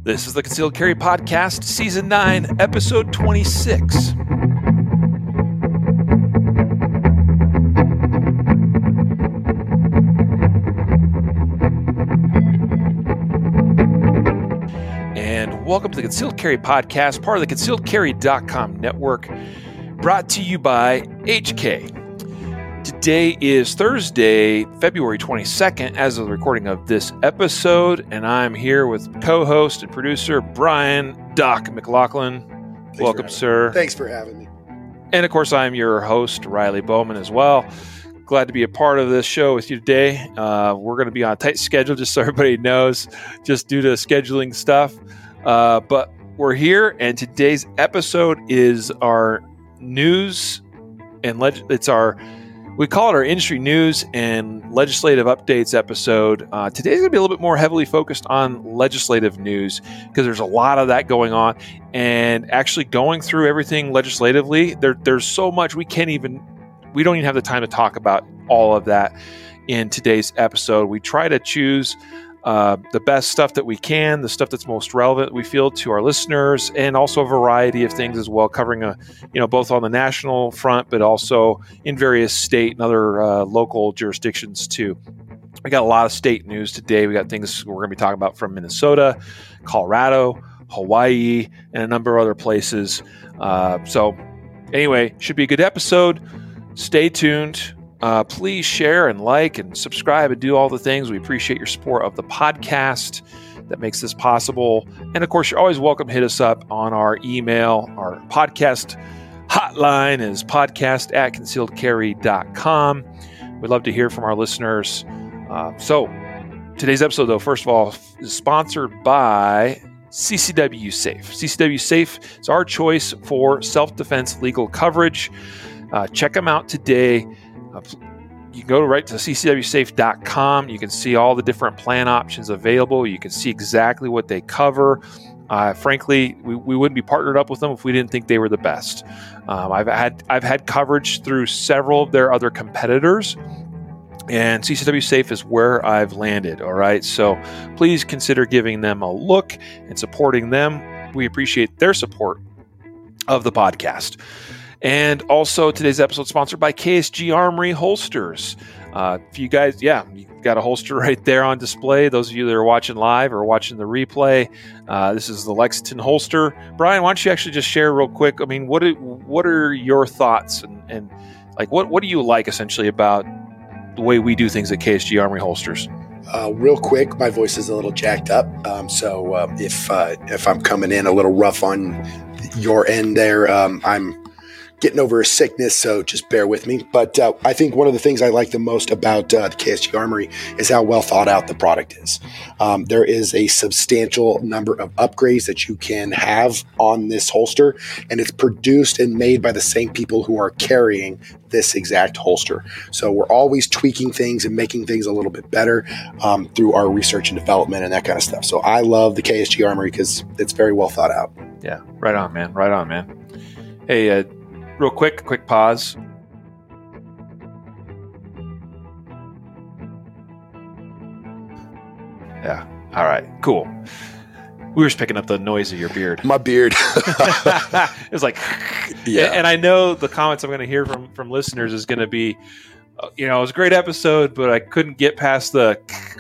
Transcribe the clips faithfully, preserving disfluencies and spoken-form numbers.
This is the Concealed Carry Podcast, Season nine, Episode twenty-six. And welcome to the Concealed Carry Podcast, part of the concealed carry dot com network, brought to you by H K. Today is Thursday, February twenty-second, as of the recording of this episode, and I'm here with co-host and producer Brian Doc McLaughlin. Thanks Welcome, sir. Me. Thanks for having me. And of course, I'm your host, Riley Bowman, as well. Glad to be a part of this show with you today. Uh, we're going to be on a tight schedule, just so everybody knows, just due to scheduling stuff. Uh, but we're here, and today's episode is our news and leg- it's our We call it our industry news and legislative updates episode. Uh, today's going to be a little bit more heavily focused on legislative news because there's a lot of that going on. And actually going through everything legislatively, there, there's so much we can't even, we don't even have the time to talk about all of that in today's episode. We try to choose uh, the best stuff that we can, the stuff that's most relevant, we feel, to our listeners, and also a variety of things as well, covering a, you know, both on the national front, but also in various state and other uh, local jurisdictions too. We got a lot of state news today. We got things we're going to be talking about from Minnesota, Colorado, Hawaii, and a number of other places. Uh, so anyway, should be a good episode. Stay tuned. Uh, please share and like and subscribe and do all the things. We appreciate your support of the podcast that makes this possible. And of course, you're always welcome to hit us up on our email. Our podcast hotline is podcast at concealed carry dot com. We'd love to hear from our listeners. Uh, so today's episode, though, first of all, is sponsored by C C W Safe. C C W Safe is our choice for self-defense legal coverage. Uh, check them out today. Uh, you can go right to c c w safe dot com. You can see all the different plan options available. You can see exactly what they cover. Uh, frankly, we, we wouldn't be partnered up with them if we didn't think they were the best. Um, I've had I've had coverage through several of their other competitors, and C C W Safe is where I've landed. All right, so please consider giving them a look and supporting them. We appreciate their support of the podcast. And also, today's episode is sponsored by K S G Armory Holsters. Uh, if you guys, yeah, you got a holster right there on display. Those of you that are watching live or watching the replay, uh, this is the Lexington holster. Brian, why don't you actually just share real quick? I mean, what are, what are your thoughts and, and like what what do you like essentially about the way we do things at K S G Armory Holsters? Uh, real quick, my voice is a little jacked up, um, so uh, if uh, if I'm coming in a little rough on your end there, um, I'm getting over a sickness, so just bear with me. But uh, I think one of the things I like the most about uh, the K S G Armory is how well thought out the product is. Um, there is a substantial number of upgrades that you can have on this holster, and it's produced and made by the same people who are carrying this exact holster. So we're always tweaking things and making things a little bit better um, through our research and development and that kind of stuff. So I love the K S G Armory because it's very well thought out. Yeah, right on, man. Right on, man. Hey, uh, real quick, quick pause. Yeah. All right. Cool. We were just picking up the noise of your beard. My beard. It was like, yeah. And I know the comments I'm going to hear from from listeners is going to be, uh, you know, it was a great episode, but I couldn't get past the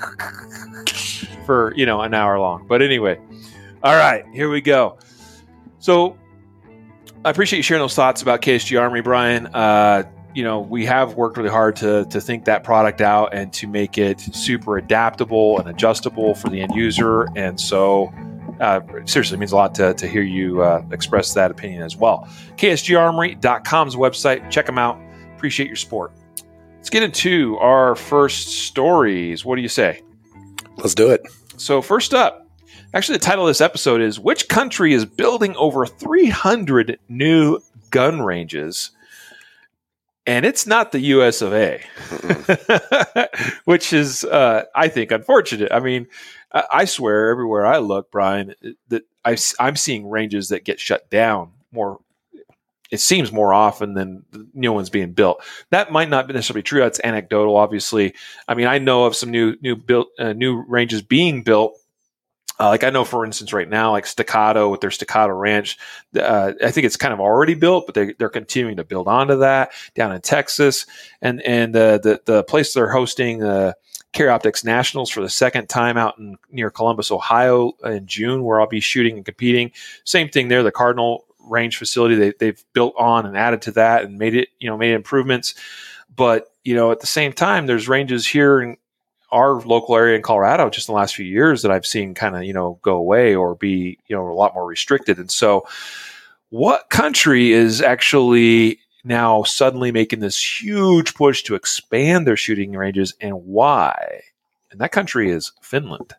for, you know, an hour long. But anyway, all right, here we go. So I appreciate you sharing those thoughts about K S G Armory, Brian. Uh, you know, we have worked really hard to to think that product out and to make it super adaptable and adjustable for the end user. And so, uh, seriously, it means a lot to, to hear you uh, express that opinion as well. K S G armory dot com's website. Check them out. Appreciate your support. Let's get into our first stories. What do you say? Let's do it. So first up, actually, the title of this episode is Which Country is Building Over three hundred New Gun Ranges? And it's not the U S of A, which is, uh, I think, unfortunate. I mean, I, I swear everywhere I look, Brian, that I, I'm seeing ranges that get shut down more. It seems more often than new ones being built. That might not be necessarily true. That's anecdotal, obviously. I mean, I know of some new new built uh, new ranges being built Uh, like I know, for instance, right now, like Staccato with their Staccato Ranch, uh, I think it's kind of already built, but they, they're continuing to build onto that down in Texas. And and uh, the the place they're hosting uh, Carry Optics Nationals for the second time out in near Columbus, Ohio in June, where I'll be shooting and competing. Same thing there, the Cardinal Range facility, they, they've built on and added to that and made it, you know, made improvements. But, you know, at the same time, there's ranges here in our local area in Colorado just in the last few years that I've seen kind of, you know, go away or be, you know, a lot more restricted. And so what country is actually now suddenly making this huge push to expand their shooting ranges, and why? And that country is Finland.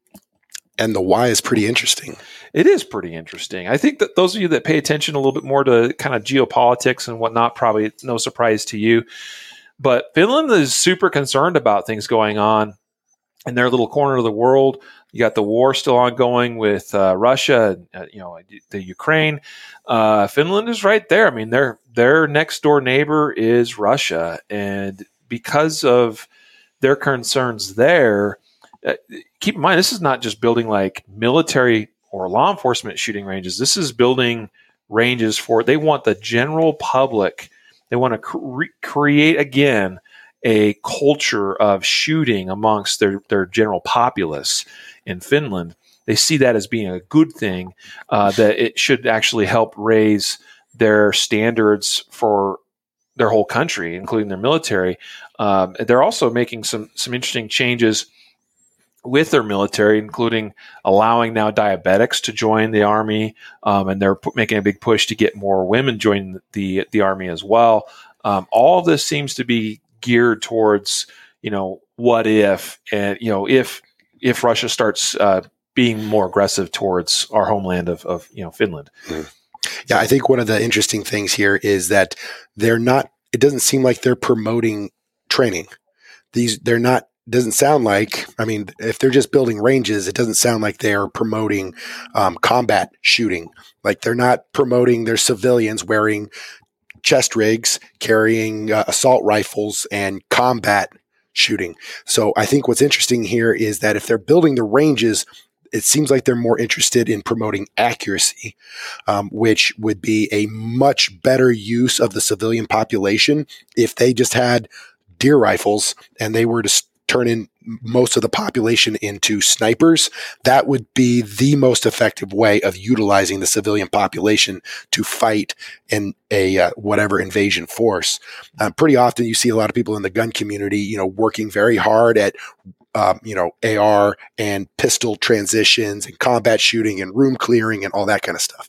And the why is pretty interesting. It is pretty interesting. I think that those of you that pay attention a little bit more to kind of geopolitics and whatnot, probably no surprise to you. But Finland is super concerned about things going on in their little corner of the world. You got the war still ongoing with uh, Russia, uh, you know, the Ukraine. Uh, Finland is right there. I mean, their their next door neighbor is Russia, and because of their concerns there, uh, keep in mind this is not just building like military or law enforcement shooting ranges. This is building ranges for. They want the general public. They want to cre- create again a culture of shooting amongst their, their general populace in Finland. They see that as being a good thing, uh, that it should actually help raise their standards for their whole country, including their military. Um, they're also making some some interesting changes with their military, including allowing now diabetics to join the army, um, and they're p- making a big push to get more women join the the army as well. Um, all of this seems to be geared towards, you know, what if, and you know, if if Russia starts uh, being more aggressive towards our homeland of, of you know, Finland. Mm. Yeah, I think one of the interesting things here is that they're not. It doesn't seem like they're promoting training. These they're not. Doesn't sound like. I mean, if they're just building ranges, it doesn't sound like they are promoting um, combat shooting. Like they're not promoting their civilians wearing chest rigs, carrying uh, assault rifles, and combat shooting. So I think what's interesting here is that if they're building the ranges, it seems like they're more interested in promoting accuracy, um, which would be a much better use of the civilian population if they just had deer rifles and they were to turn in most of the population into snipers. That would be the most effective way of utilizing the civilian population to fight in a uh, whatever invasion force. Um, pretty often you see a lot of people in the gun community, you know, working very hard at Um, you know, A R and pistol transitions and combat shooting and room clearing and all that kind of stuff.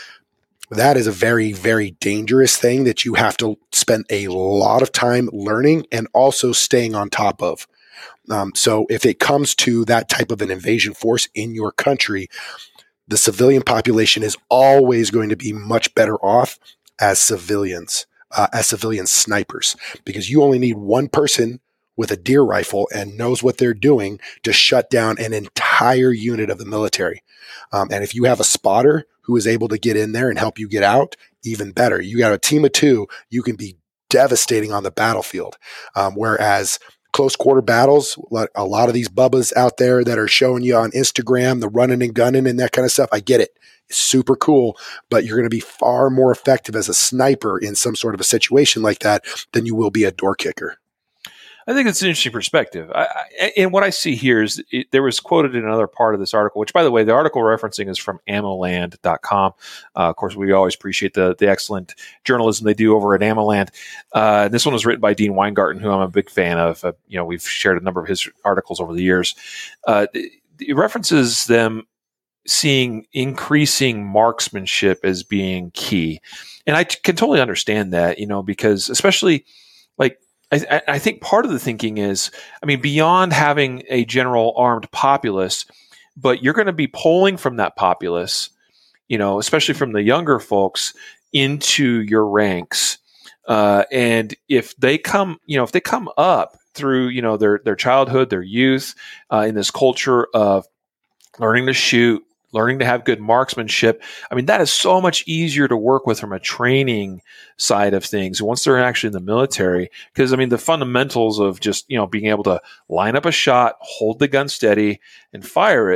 That is a very, very dangerous thing that you have to spend a lot of time learning and also staying on top of. Um, so if it comes to that type of an invasion force in your country, the civilian population is always going to be much better off as civilians, uh, as civilian snipers, because you only need one person with a deer rifle and knows what they're doing to shut down an entire unit of the military. Um, and if you have a spotter who is able to get in there and help you get out, even better. You got a team of two, you can be devastating on the battlefield. Um, whereas close quarter battles, a lot of these bubbas out there that are showing you on Instagram, the running and gunning and that kind of stuff, I get it. It's super cool, but you're going to be far more effective as a sniper in some sort of a situation like that than you will be a door kicker. I think it's an interesting perspective. I, I, and what I see here is it, there was quoted in another part of this article, which, by the way, the article referencing is from ammo land dot com. Uh, of course, we always appreciate the, the excellent journalism they do over at AmmoLand. Uh, this one was written by Dean Weingarten, who I'm a big fan of. Uh, you know, we've shared a number of his articles over the years. Uh, it, it references them seeing increasing marksmanship as being key. And I t- can totally understand that, you know, because especially like, I, I think part of the thinking is, I mean, beyond having a general armed populace, but you're going to be pulling from that populace, you know, especially from the younger folks into your ranks. Uh, and if they come, you know, if they come up through, you know, their, their childhood, their youth, uh, in this culture of learning to shoot, learning to have good marksmanship, I mean, that is so much easier to work with from a training side of things once they're actually in the military. Because, I mean, the fundamentals of just, you know, being able to line up a shot, hold the gun steady, and fire it,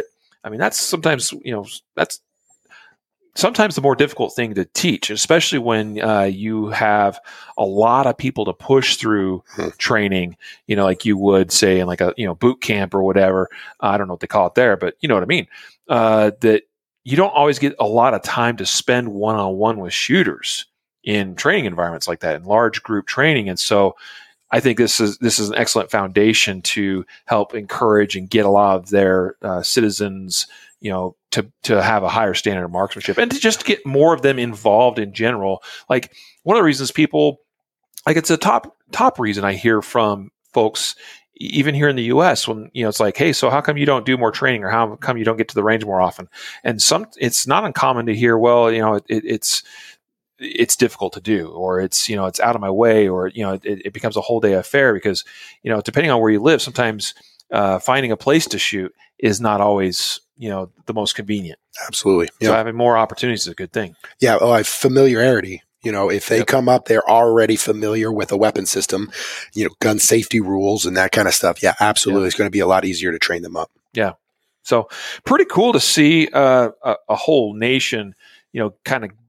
I mean, that's sometimes, you know, that's sometimes the more difficult thing to teach, especially when uh, you have a lot of people to push through Hmm. training, you know, like you would say in like a, you know, boot camp or whatever. I don't know what they call it there, but you know what I mean? Uh, that you don't always get a lot of time to spend one-on-one with shooters in training environments like that, in large group training. And so I think this is this is an excellent foundation to help encourage and get a lot of their uh, citizens, you know, to to have a higher standard of marksmanship, and to just get more of them involved in general. Like one of the reasons people, like it's a top top reason I hear from folks, even here in the U S, when you know it's like, hey, so how come you don't do more training, or how come you don't get to the range more often? And some, it's not uncommon to hear, well, you know, it, it's it's difficult to do, or it's, you know, it's out of my way, or, you know, it, it becomes a whole day affair because, you know, depending on where you live, sometimes uh, finding a place to shoot is not always, you know, the most convenient. Absolutely. So Yeah. having more opportunities is a good thing. Yeah. Oh, I familiarity. You know, if they Yep. come up, they're already familiar with a weapon system, you know, gun safety rules and that kind of stuff. Yeah, absolutely. Yeah. It's going to be a lot easier to train them up. Yeah. So pretty cool to see uh, a, a whole nation, you know, kind of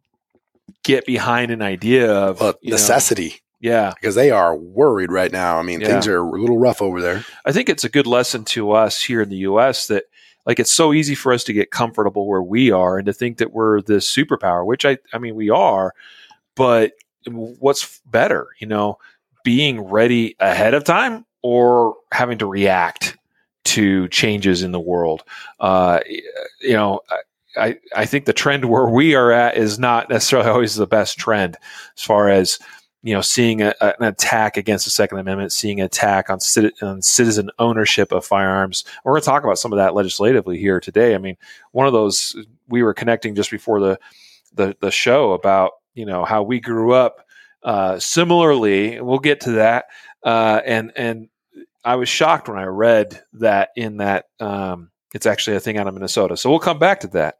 get behind an idea of But you know, necessity, yeah. because they are worried right now. I mean, Yeah. things are a little rough over there. I think it's a good lesson to us here in the U S that, like, it's so easy for us to get comfortable where we are and to think that we're this superpower, which I, I mean, we are, but what's better, you know, being ready ahead of time or having to react to changes in the world? Uh, you know, I, I think the trend where we are at is not necessarily always the best trend as far as, you know, seeing a, an attack against the Second Amendment, seeing an attack on, citi- on citizen ownership of firearms. We're going to talk about some of that legislatively here today. I mean, one of those, we were connecting just before the the, the show about, you know, how we grew up uh, similarly. We'll get to that. Uh, and and I was shocked when I read that in that um, it's actually a thing out of Minnesota. So we'll come back to that.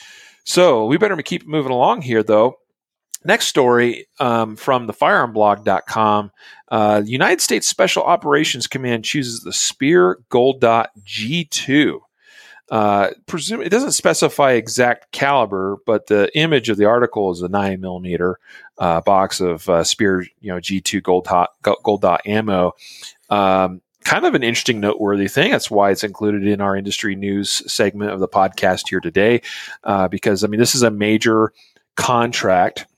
So we better keep moving along here, though. Next story um, from the firearm blog dot com. Uh, the United States Special Operations Command chooses the Speer Gold Dot G two. Uh, presume it doesn't specify exact caliber, but the image of the article is a nine millimeter uh, box of uh, Speer, you know, G two Gold Dot Gold Dot ammo. Um, kind of an interesting, noteworthy thing. That's why it's included in our industry news segment of the podcast here today, uh, because I mean, this is a major contract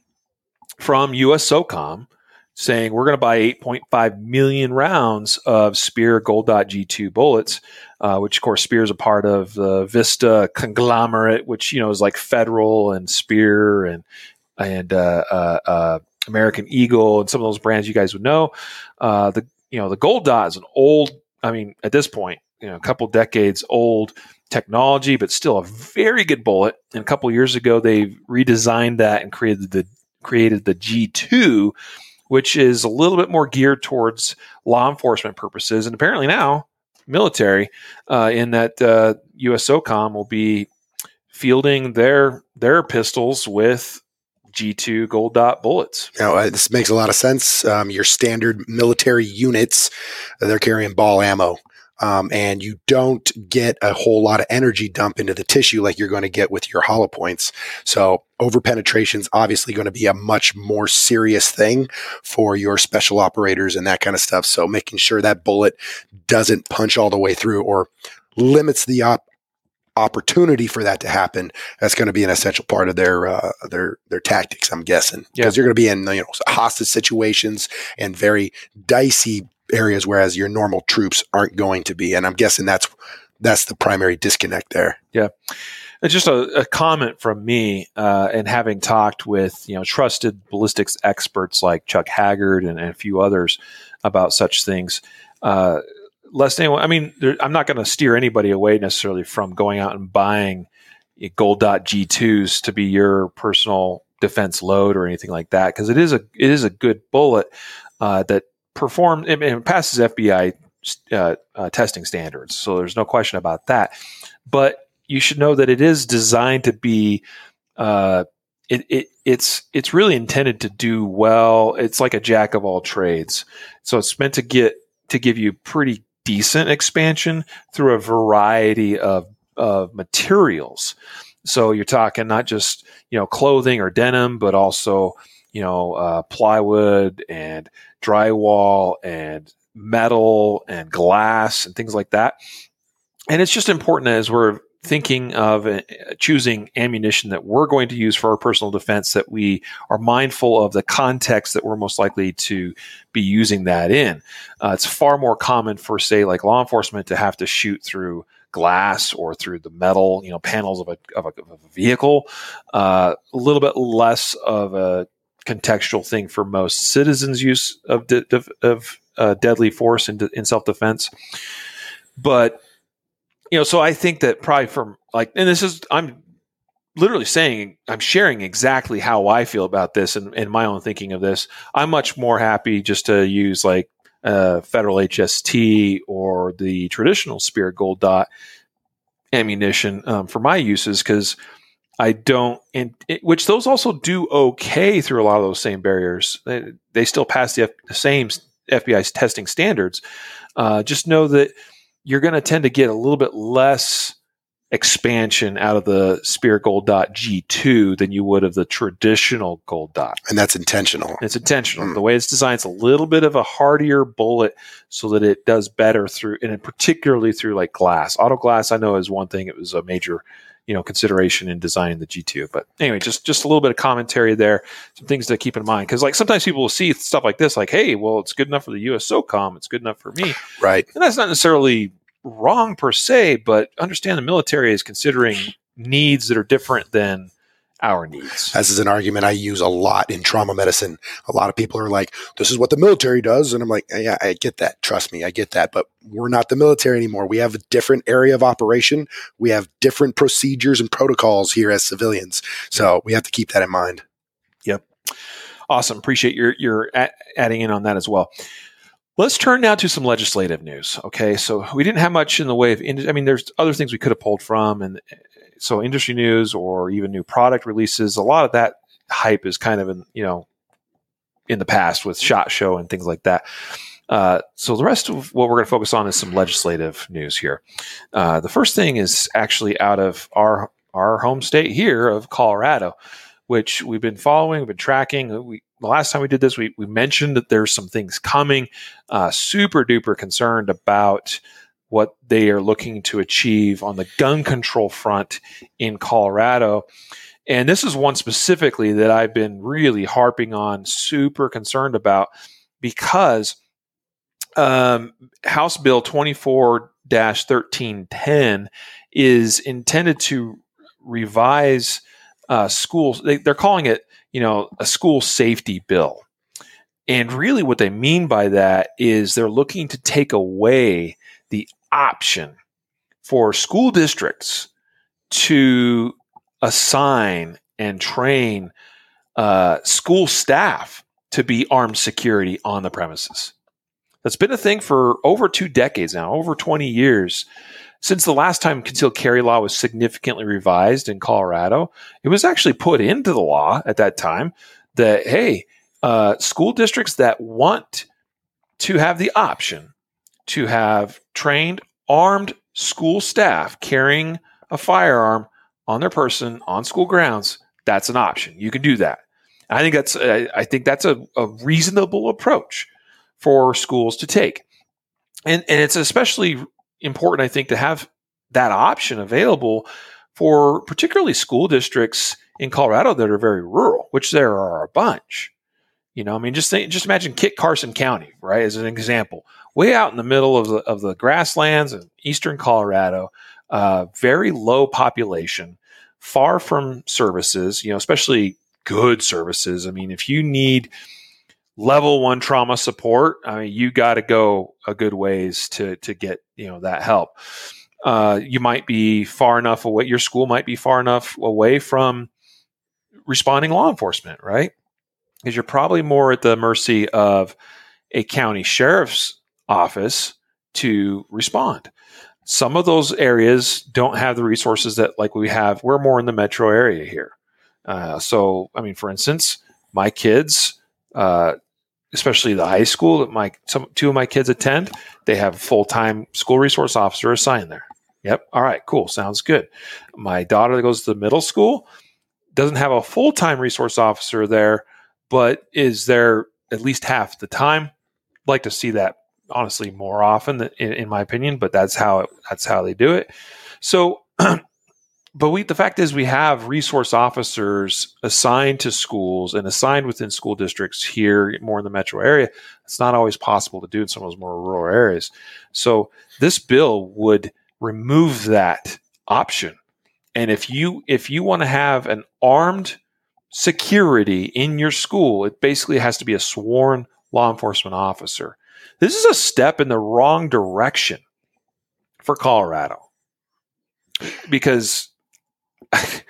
from U S SOCOM saying we're going to buy eight point five million rounds of Speer Gold Dot G two bullets, uh, which of course Speer is a part of the Vista conglomerate, which, you know, is like Federal and Speer and and uh, uh, uh, American Eagle and some of those brands you guys would know. Uh, the you know the Gold Dot is an old, I mean, at this point, you know, a couple decades old technology, but still a very good bullet. And a couple years ago, they redesigned that and created the created the G two, which is a little bit more geared towards law enforcement purposes, and apparently now military. Uh, in that uh, U S SOCOM will be fielding their their pistols with G two Gold Dot bullets. You know, uh, this makes a lot of sense. Um, your standard military units, uh, they're carrying ball ammo. Um, and you don't get a whole lot of energy dump into the tissue like you're going to get with your hollow points. So over penetration is obviously going to be a much more serious thing for your special operators and that kind of stuff. So making sure that bullet doesn't punch all the way through or limits the op- opportunity for that to happen, that's going to be an essential part of their uh, their their tactics, I'm guessing, because Yeah. you're going to be in, you know, hostage situations and very dicey areas, whereas your normal troops aren't going to be. And I'm guessing that's that's the primary disconnect there. Yeah. It's just a, a comment from me, uh, and having talked with, you know, trusted ballistics experts like Chuck Haggard and, and a few others about such things. Uh, lest anyone, I mean, there, I'm not going to steer anybody away necessarily from going out and buying Gold Dot G twos to be your personal defense load or anything like that, because it is a it is a good bullet uh, that performs and it passes F B I uh, uh, testing standards. So there's no question about that. But you should know that it is designed to be, uh, it, it it's it's really intended to do well. It's like a jack of all trades. So it's meant to get to give you pretty decent expansion through a variety of of materials. So you're talking not just, you know, clothing or denim, but also, you know, uh, plywood and drywall and metal and glass and things like that. And it's just important as we're thinking of uh, choosing ammunition that we're going to use for our personal defense, that we are mindful of the context that we're most likely to be using that in. Uh, it's far more common for, say, like law enforcement to have to shoot through glass or through the metal, you know, panels of a, of a, of a vehicle. Uh, a little bit less of a contextual thing for most citizens' use of, de- of uh, deadly force in, de- in self-defense. But you know, so I think that probably from like, and this is, I'm literally saying, I'm sharing exactly how I feel about this and, and my own thinking of this. I'm much more happy just to use like uh, Federal H S T or the traditional Spirit Gold Dot ammunition um, for my uses, because I don't, and it, which those also do okay through a lot of those same barriers. They, they still pass the, F, the same F B I's testing standards. Uh, just know that you're going to tend to get a little bit less expansion out of the Spirit Gold Dot G two than you would of the traditional Gold Dot. And that's intentional. It's intentional. Mm. The way it's designed, it's a little bit of a hardier bullet so that it does better through, and particularly through like glass. Auto glass, I know, is one thing. It was a major, you know, consideration in designing the G two. But anyway, just, just a little bit of commentary there, some things to keep in mind. Because like sometimes people will see stuff like this, like, hey, well, it's good enough for the U S SOCOM. It's good enough for me. Right. And that's not necessarily wrong per se, but understand the military is considering needs that are different than our needs. This is an argument I use a lot in trauma medicine. A lot of people are like, this is what the military does. And I'm like, yeah, I get that. Trust me, I get that. But we're not the military anymore. We have a different area of operation. We have different procedures and protocols here as civilians. So we have to keep that in mind. Yep. Awesome. Appreciate your, your a- adding in on that as well. Let's turn now to some legislative news. Okay, so we didn't have much in the way of, I mean, there's other things we could have pulled from, and so industry news or even new product releases. A lot of that hype is kind of in, you know, in the past with SHOT Show and things like that. Uh, so the rest of what we're going to focus on is some legislative news here. Uh, the first thing is actually out of our our home state here of Colorado, which we've been following, we've been tracking. We, the last time we did this, we, we mentioned that there's some things coming. Uh, super duper concerned about what they are looking to achieve on the gun control front in Colorado. And this is one specifically that I've been really harping on, super concerned about, because um, House Bill twenty-four dash thirteen ten is intended to revise uh, schools. They, they're calling it, you know, a school safety bill. And really what they mean by that is they're looking to take away the option for school districts to assign and train uh, school staff to be armed security on the premises. That's been a thing for over two decades now, over twenty years. Since the last time concealed carry law was significantly revised in Colorado, it was actually put into the law at that time that, hey, uh, school districts that want to have the option to have trained, armed school staff carrying a firearm on their person on school grounds, that's an option. You can do that. I think that's uh, I think that's a, a reasonable approach for schools to take, and and it's especially important, I think, to have that option available for particularly school districts in Colorado that are very rural, which there are a bunch. You know, I mean, just think, just imagine Kit Carson County, right, as an example, way out in the middle of the of the grasslands in eastern Colorado, uh, very low population, far from services. You know, especially good services. I mean, if you need level one trauma support, I mean, you got to go a good ways to to get, you know, that help. Uh, you might be far enough away. Your school might be far enough away from responding law enforcement, right? Because you're probably more at the mercy of a county sheriff's office to respond. Some of those areas don't have the resources that like we have. We're more in the metro area here. Uh, so, I mean, for instance, my kids, uh, especially the high school that my some two of my kids attend, they have a full-time school resource officer assigned there. Yep. All right, cool. Sounds good. My daughter that goes to the middle school doesn't have a full-time resource officer there, but is there at least half the time. I'd like to see that honestly more often, in, in my opinion, but that's how it, that's how they do it. So, but we the fact is we have resource officers assigned to schools and assigned within school districts here, more in the metro area. It's not always possible to do in some of those more rural areas. So this bill would remove that option. And if you if you want to have an armed security in your school, it basically has to be a sworn law enforcement officer. This is a step in the wrong direction for Colorado, because it,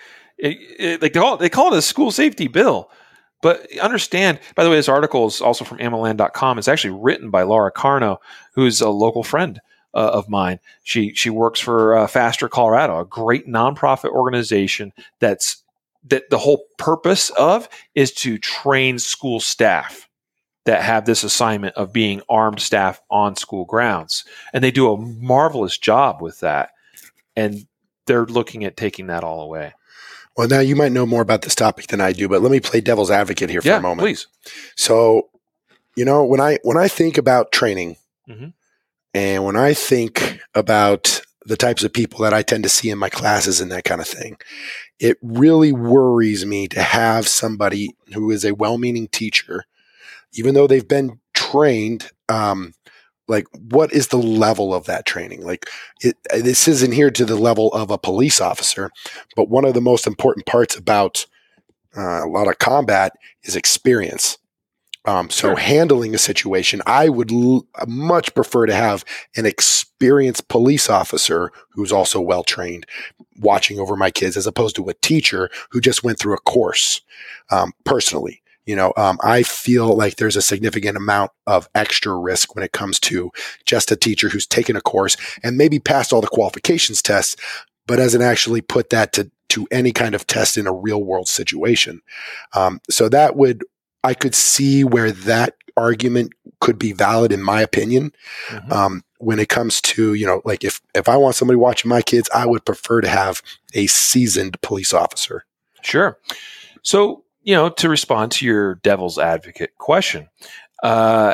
it, they, call it, they call it a school safety bill. But understand, by the way, this article is also from M L N dot com. It's actually written by Laura Carno, who's a local friend uh, of mine. She she works for uh, Faster Colorado, a great nonprofit organization that's that the whole purpose of is to train school staff that have this assignment of being armed staff on school grounds. And they do a marvelous job with that. And they're looking at taking that all away. Well, now you might know more about this topic than I do, but let me play devil's advocate here for yeah, a moment. Please. So, you know, when I when I think about training, mm-hmm. and when I think about the types of people that I tend to see in my classes and that kind of thing, it really worries me to have somebody who is a well-meaning teacher, even though they've been trained, um, like what is the level of that training? Like it, this isn't here to the level of a police officer, but one of the most important parts about uh, a lot of combat is experience. Um, so sure. Handling a situation, I would l- much prefer to have an experienced police officer who's also well-trained watching over my kids, as opposed to a teacher who just went through a course. Um, personally, you know, um, I feel like there's a significant amount of extra risk when it comes to just a teacher who's taken a course and maybe passed all the qualifications tests, but hasn't actually put that to, to any kind of test in a real world situation. Um, so that would, I could see where that argument could be valid in my opinion. Mm-hmm. Um, when it comes to, you know, like if, if I want somebody watching my kids, I would prefer to have a seasoned police officer. Sure. So, you know, to respond to your devil's advocate question, uh,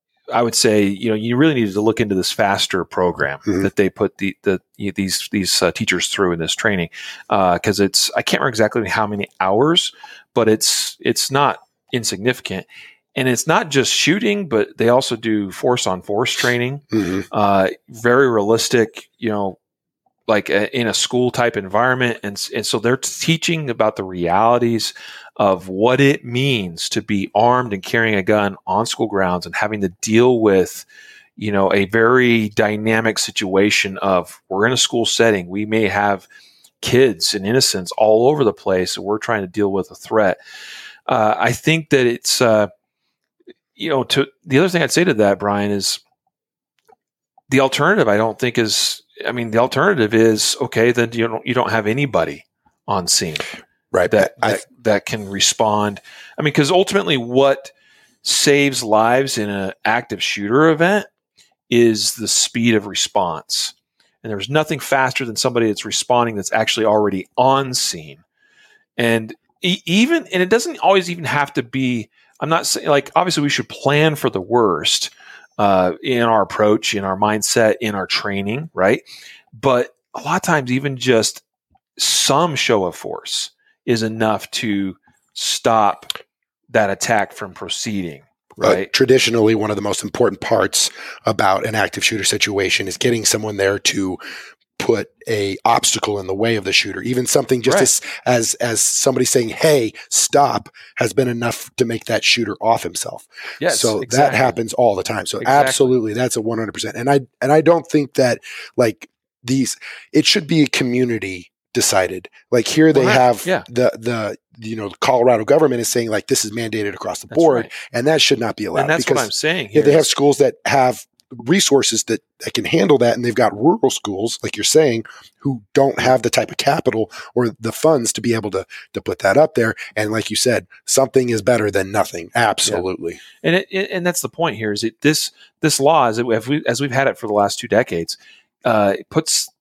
I would say, you know, you really needed to look into this FASTER program mm-hmm. that they put the, the these these uh, teachers through in this training, because uh, it's I can't remember exactly how many hours, but it's it's not insignificant. And it's not just shooting, but they also do force on force training, mm-hmm. uh, very realistic, you know, like a, in a school type environment. And, and so they're teaching about the realities of what it means to be armed and carrying a gun on school grounds and having to deal with, you know, a very dynamic situation of we're in a school setting. We may have kids and innocents all over the place. And we're trying to deal with a threat. Uh, I think that it's, uh, you know, to the other thing I'd say to that, Brian, is the alternative. I don't think is. I mean, the alternative is okay. Then you don't you don't have anybody on scene, right? That I, that, that can respond. I mean, because ultimately, what saves lives in an active shooter event is the speed of response. And there's nothing faster than somebody that's responding that's actually already on scene. And e- even and it doesn't always even have to be. I'm not saying, like, obviously we should plan for the worst uh, in our approach, in our mindset, in our training, right? But a lot of times, even just some show of force is enough to stop that attack from proceeding, right? Uh, traditionally, one of the most important parts about an active shooter situation is getting someone there to put a obstacle in the way of the shooter. Even something just right. as, as as somebody saying, hey, stop, has been enough to make that shooter off himself. Yes, so exactly. that happens all the time. So exactly. absolutely, that's a one hundred percent. And I and I don't think that like these, it should be a community decided. Like here they well, have yeah. the the you know, the Colorado government is saying like this is mandated across the That's board, right. and that should not be allowed. And that's because, what I'm saying. Yeah, they have schools that have resources that, that can handle that, and they've got rural schools, like you're saying, who don't have the type of capital or the funds to be able to to put that up there. And like you said, something is better than nothing. Absolutely. Yeah. And it, it, and that's the point here. Is it this this law, as it, as we as we've had it for the last two decades, uh, it puts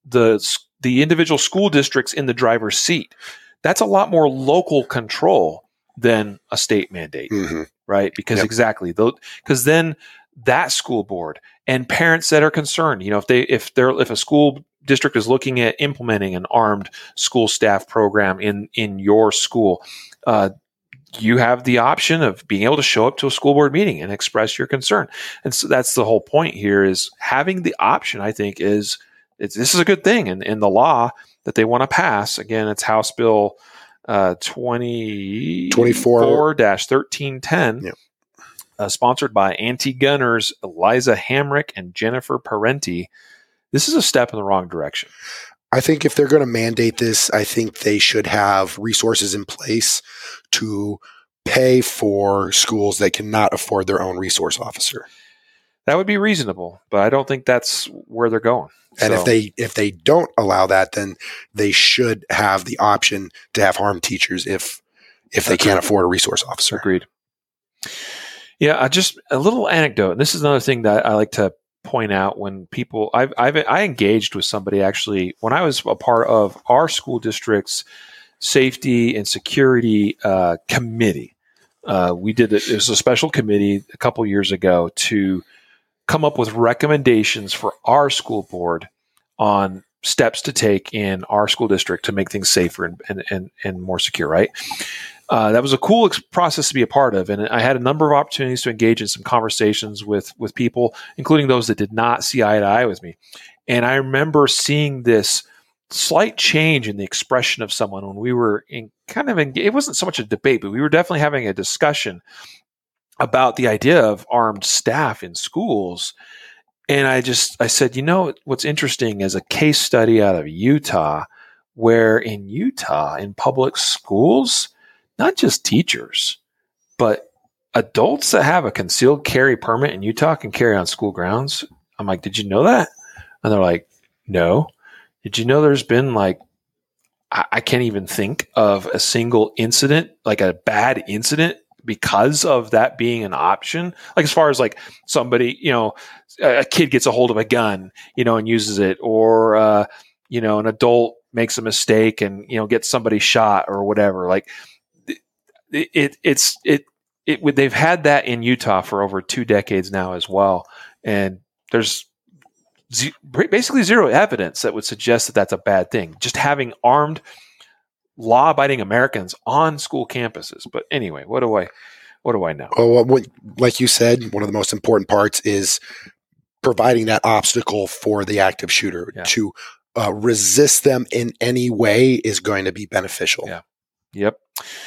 the the individual school districts in the driver's seat. That's a lot more local control than a state mandate, mm-hmm. right? Because yep. exactly, because then that school board and parents that are concerned, you know, if they if they're if a school district is looking at implementing an armed school staff program in in your school, uh, you have the option of being able to show up to a school board meeting and express your concern. And so that's the whole point here, is having the option. I think is it's, this is a good thing in, in the law that they want to pass. Again, it's House Bill uh, twenty-four dash thirteen ten, yep. uh, sponsored by anti-gunners Eliza Hamrick and Jennifer Parenti. This is a step in the wrong direction. I think if they're going to mandate this, I think they should have resources in place to pay for schools that cannot afford their own resource officer. That would be reasonable, but I don't think that's where they're going. And so. if they if they don't allow that, then they should have the option to have harm teachers if if they can't afford a resource officer. Agreed. Yeah, I just a little anecdote. And this is another thing that I like to point out when people I've, I've I engaged with somebody actually when I was a part of our school district's safety and security uh, committee. Uh, we did it, it was a special committee a couple years ago to come up with recommendations for our school board on steps to take in our school district to make things safer and and and, and more secure. Right. Uh, that was a cool ex- process to be a part of. And I had a number of opportunities to engage in some conversations with, with people, including those that did not see eye to eye with me. And I remember seeing this slight change in the expression of someone when we were in kind of, in, it wasn't so much a debate, but we were definitely having a discussion about the idea of armed staff in schools. And I just, I said, you know, what's interesting is a case study out of Utah, where in Utah, in public schools, not just teachers, but adults that have a concealed carry permit in Utah can carry on school grounds. I'm like, did you know that? And they're like, no. Did you know there's been like, I, I can't even think of a single incident, like a bad incident because of that being an option. Like as far as like somebody, you know, a kid gets a hold of a gun, you know, and uses it, or, uh, you know, an adult makes a mistake and, you know, gets somebody shot or whatever. Like, It, it it's it it they've had that in Utah for over two decades now as well, and there's z- basically zero evidence that would suggest that that's a bad thing. Just having armed, law-abiding Americans on school campuses. But anyway, what do I what do I know? Well, what, like you said, one of the most important parts is providing that obstacle for the active shooter. Yeah. To uh, resist them in any way is going to be beneficial. Yeah. Yep.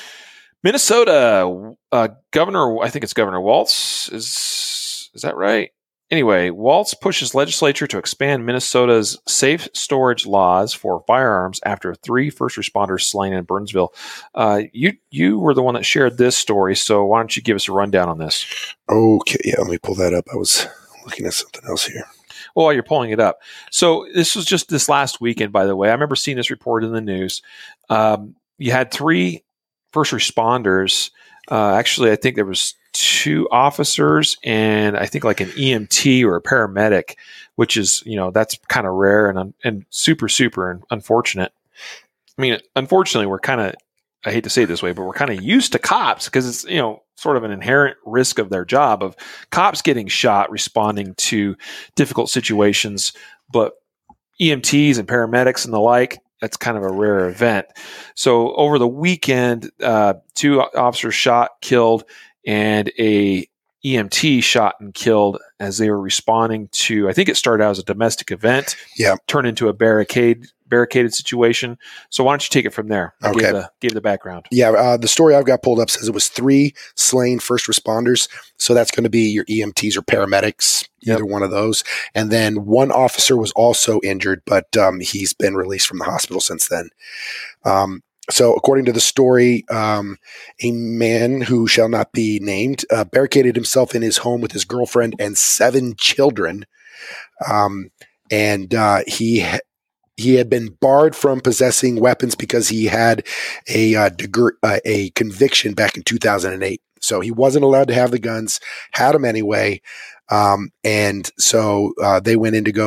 Minnesota, uh, Governor, I think it's Governor Walz, is is that right? Anyway, Walz pushes legislature to expand Minnesota's safe storage laws for firearms after three first responders slain in Burnsville. Uh, you you were the one that shared this story, so why don't you give us a rundown on this? Okay, yeah, let me pull that up. I was looking at something else here. Well, while you're pulling it up. So this was just this last weekend, by the way. I remember seeing this report in the news. Um, you had three first responders. Uh, actually, I think there was two officers and I think like an E M T or a paramedic, which is, you know, that's kind of rare and un- and super, super unfortunate. I mean, unfortunately, we're kind of, I hate to say it this way, but we're kind of used to cops because it's, you know, sort of an inherent risk of their job of cops getting shot responding to difficult situations. But E M Ts and paramedics and the like, that's kind of a rare event. So over the weekend, uh, two officers shot, killed, and a E M T shot and killed as they were responding to, I think it started out as a domestic event, yeah, turned into a barricade, barricaded situation. So why don't you take it from there? I okay. Gave the, gave the background. Yeah, uh, the story I've got pulled up says it was three slain first responders. So that's going to be your E M Ts or paramedics, either yep. one of those. And then one officer was also injured, but um, he's been released from the hospital since then. Um, so according to the story, um, a man who shall not be named uh, barricaded himself in his home with his girlfriend and seven children. Um, and uh, he ha- He had been barred from possessing weapons because he had a uh, deg- uh, a conviction back in two thousand eight. So he wasn't allowed to have the guns, had them anyway. Um, and so uh, they went in to go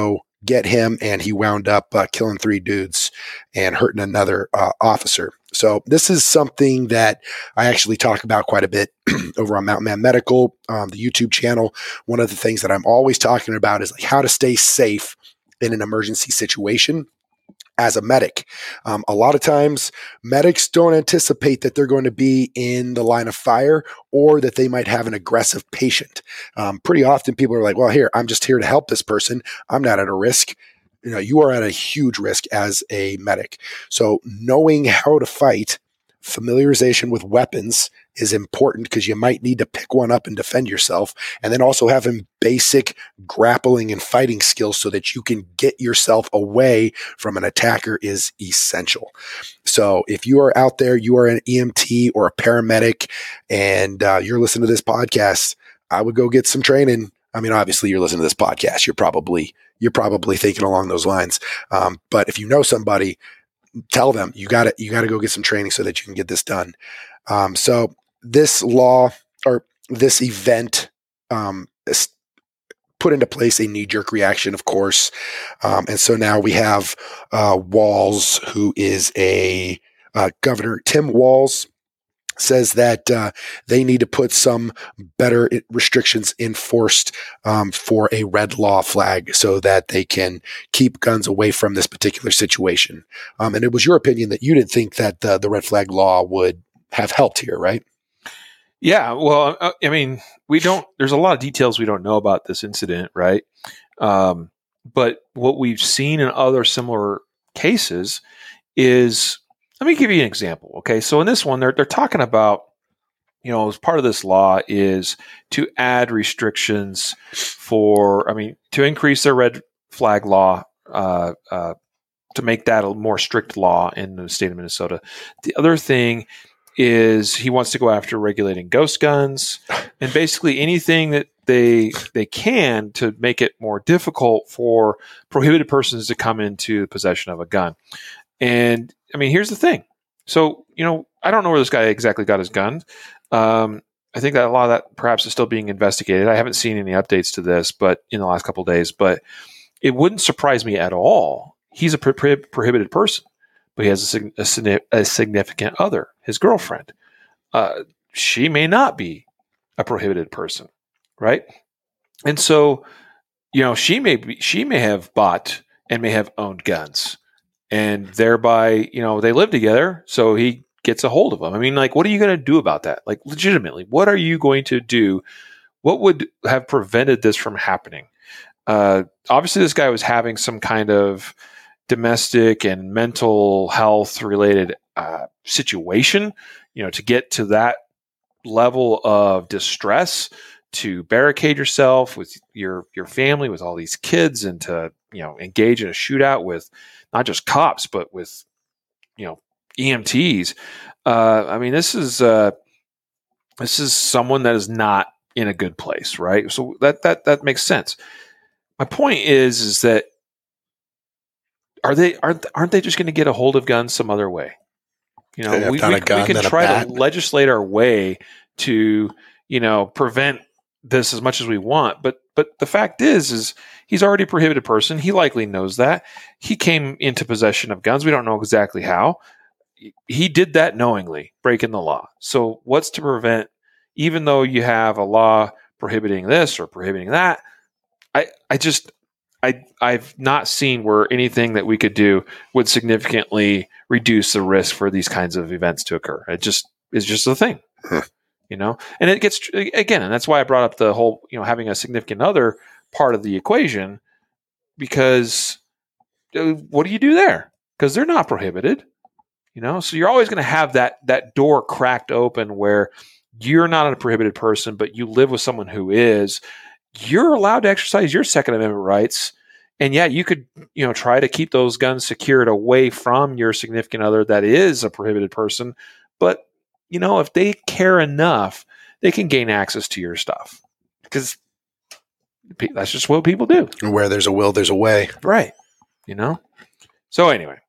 get him, and he wound up uh, killing three dudes and hurting another uh, officer. So this is something that I actually talk about quite a bit over on Mountain Man Medical, um, the YouTube channel. One of the things that I'm always talking about is like how to stay safe in an emergency situation as a medic. Um, a lot of times medics don't anticipate that they're going to be in the line of fire or that they might have an aggressive patient. Um, pretty often people are like, well, here, I'm just here to help this person. I'm not at a risk. You know, you are at a huge risk as a medic. So knowing how to fight, familiarization with weapons is important because you might need to pick one up and defend yourself. And then also having basic grappling and fighting skills so that you can get yourself away from an attacker is essential. So if you are out there, you are an E M T or a paramedic, and uh, you're listening to this podcast, I would go get some training. I mean, obviously you're listening to this podcast. You're probably, you're probably thinking along those lines. Um, but if you know somebody, tell them you got to, you got to go get some training so that you can get this done. Um, so this law or this event um, is put into place a knee-jerk reaction, of course. Um, and so now we have uh, Walz, who is a uh, Governor Tim Walz, says that uh, they need to put some better restrictions enforced um, for a red law flag so that they can keep guns away from this particular situation. Um, and it was your opinion that you didn't think that uh, the red flag law would have helped here, right? Yeah. Well, I mean, we don't, there's a lot of details we don't know about this incident, right? Um, but what we've seen in other similar cases is, let me give you an example. Okay. So in this one, they're, they're talking about, you know, as part of this law is to add restrictions for, I mean, to increase their red flag law, uh, uh, to make that a more strict law in the state of Minnesota. The other thing is he wants to go after regulating ghost guns and basically anything that they they can to make it more difficult for prohibited persons to come into possession of a gun. And I mean, here's the thing. So, you know, I don't know where this guy exactly got his gun. Um, I think that a lot of that perhaps is still being investigated. I haven't seen any updates to this, but in the last couple of days, but it wouldn't surprise me at all. He's a pro- pro- prohibited person, but he has a, a, a significant other, his girlfriend. Uh, she may not be a prohibited person, right? And so, you know, she may be, she may have bought and may have owned guns. And thereby, you know, they live together, so he gets a hold of them. I mean, like, what are you going to do about that? Like, legitimately, what are you going to do? What would have prevented this from happening? Uh, obviously, this guy was having some kind of domestic and mental health related uh, situation, you know, to get to that level of distress, to barricade yourself with your your family, with all these kids, and to, you know, engage in a shootout with not just cops, but with, you know, E M Ts. Uh, I mean, this is uh, this is someone that is not in a good place, right? So that that that makes sense. My point is, is that are they aren't aren't they just going to get a hold of guns some other way? You know, we, we, we can try to legislate our way to, you know, prevent this as much as we want, but but the fact is, is he's already a prohibited person. He likely knows that. He came into possession of guns. We don't know exactly how. He did that knowingly, breaking the law. So what's to prevent, even though you have a law prohibiting this or prohibiting that, I, I just, I, I've not seen where anything that we could do would significantly reduce the risk for these kinds of events to occur. It just is just a thing. You know, and it gets, again, and that's why I brought up the whole, you know, having a significant other part of the equation, because what do you do there? Because they're not prohibited, you know, so you're always going to have that, that door cracked open where you're not a prohibited person, but you live with someone who is. You're allowed to exercise your Second Amendment rights. And yeah, you could, you know, try to keep those guns secured away from your significant other that is a prohibited person, but you know, if they care enough, they can gain access to your stuff, because that's just what people do. Where there's a will, there's a way. Right. You know? So anyway,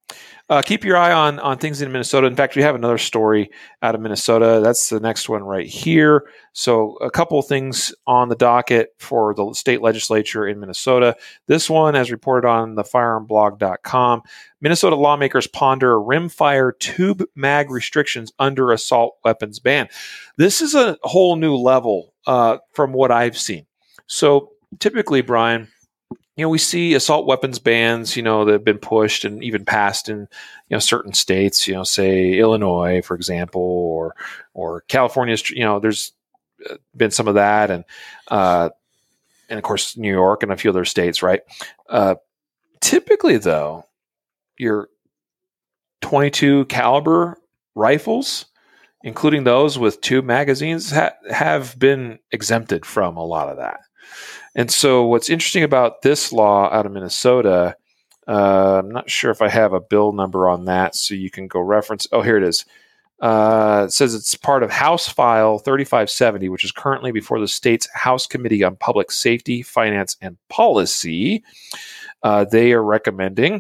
Uh, keep your eye on on things in Minnesota. In fact, we have another story out of Minnesota. That's the next one right here. So a couple of things on the docket for the state legislature in Minnesota. This one, as reported on the firearm blog dot com, Minnesota lawmakers ponder rimfire tube mag restrictions under assault weapons ban. This is a whole new level uh, from what I've seen. So typically, Brian, you know, we see assault weapons bans, you know, that have been pushed and even passed in, you know, certain states, you know, say Illinois, for example, or or California's, you know, there's been some of that. And, uh, and of course, New York and a few other states, right? Uh, typically, though, your twenty-two caliber rifles, including those with tube magazines, ha- have been exempted from a lot of that. And so what's interesting about this law out of Minnesota, uh, I'm not sure if I have a bill number on that, so you can go reference. Oh, here it is. Uh, it says it's part of House File thirty-five seventy, which is currently before the state's House Committee on Public Safety, Finance, and Policy. Uh, they are recommending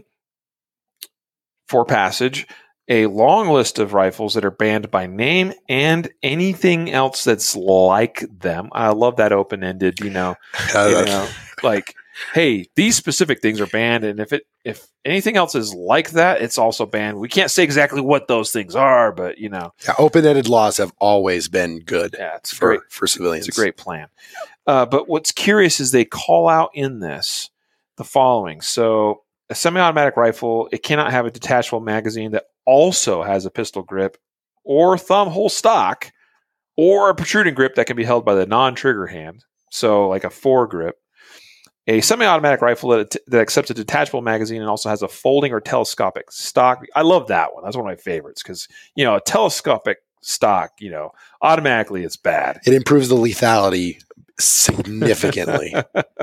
for passage a long list of rifles that are banned by name and anything else that's like them. I love that open-ended, you know, you know, like, hey, these specific things are banned, and if it if anything else is like that, it's also banned. We can't say exactly what those things are, but you know, yeah, open-ended laws have always been good. Yeah, it's for great for civilians. It's a great plan. Uh, but what's curious is they call out in this the following. So a semi-automatic rifle, it cannot have a detachable magazine that also has a pistol grip or thumb hole stock or a protruding grip that can be held by the non-trigger hand. So like a foregrip. A semi-automatic rifle that, that accepts a detachable magazine and also has a folding or telescopic stock. I love that one. That's one of my favorites because, you know, a telescopic stock, you know, automatically it's bad. It improves the lethality significantly.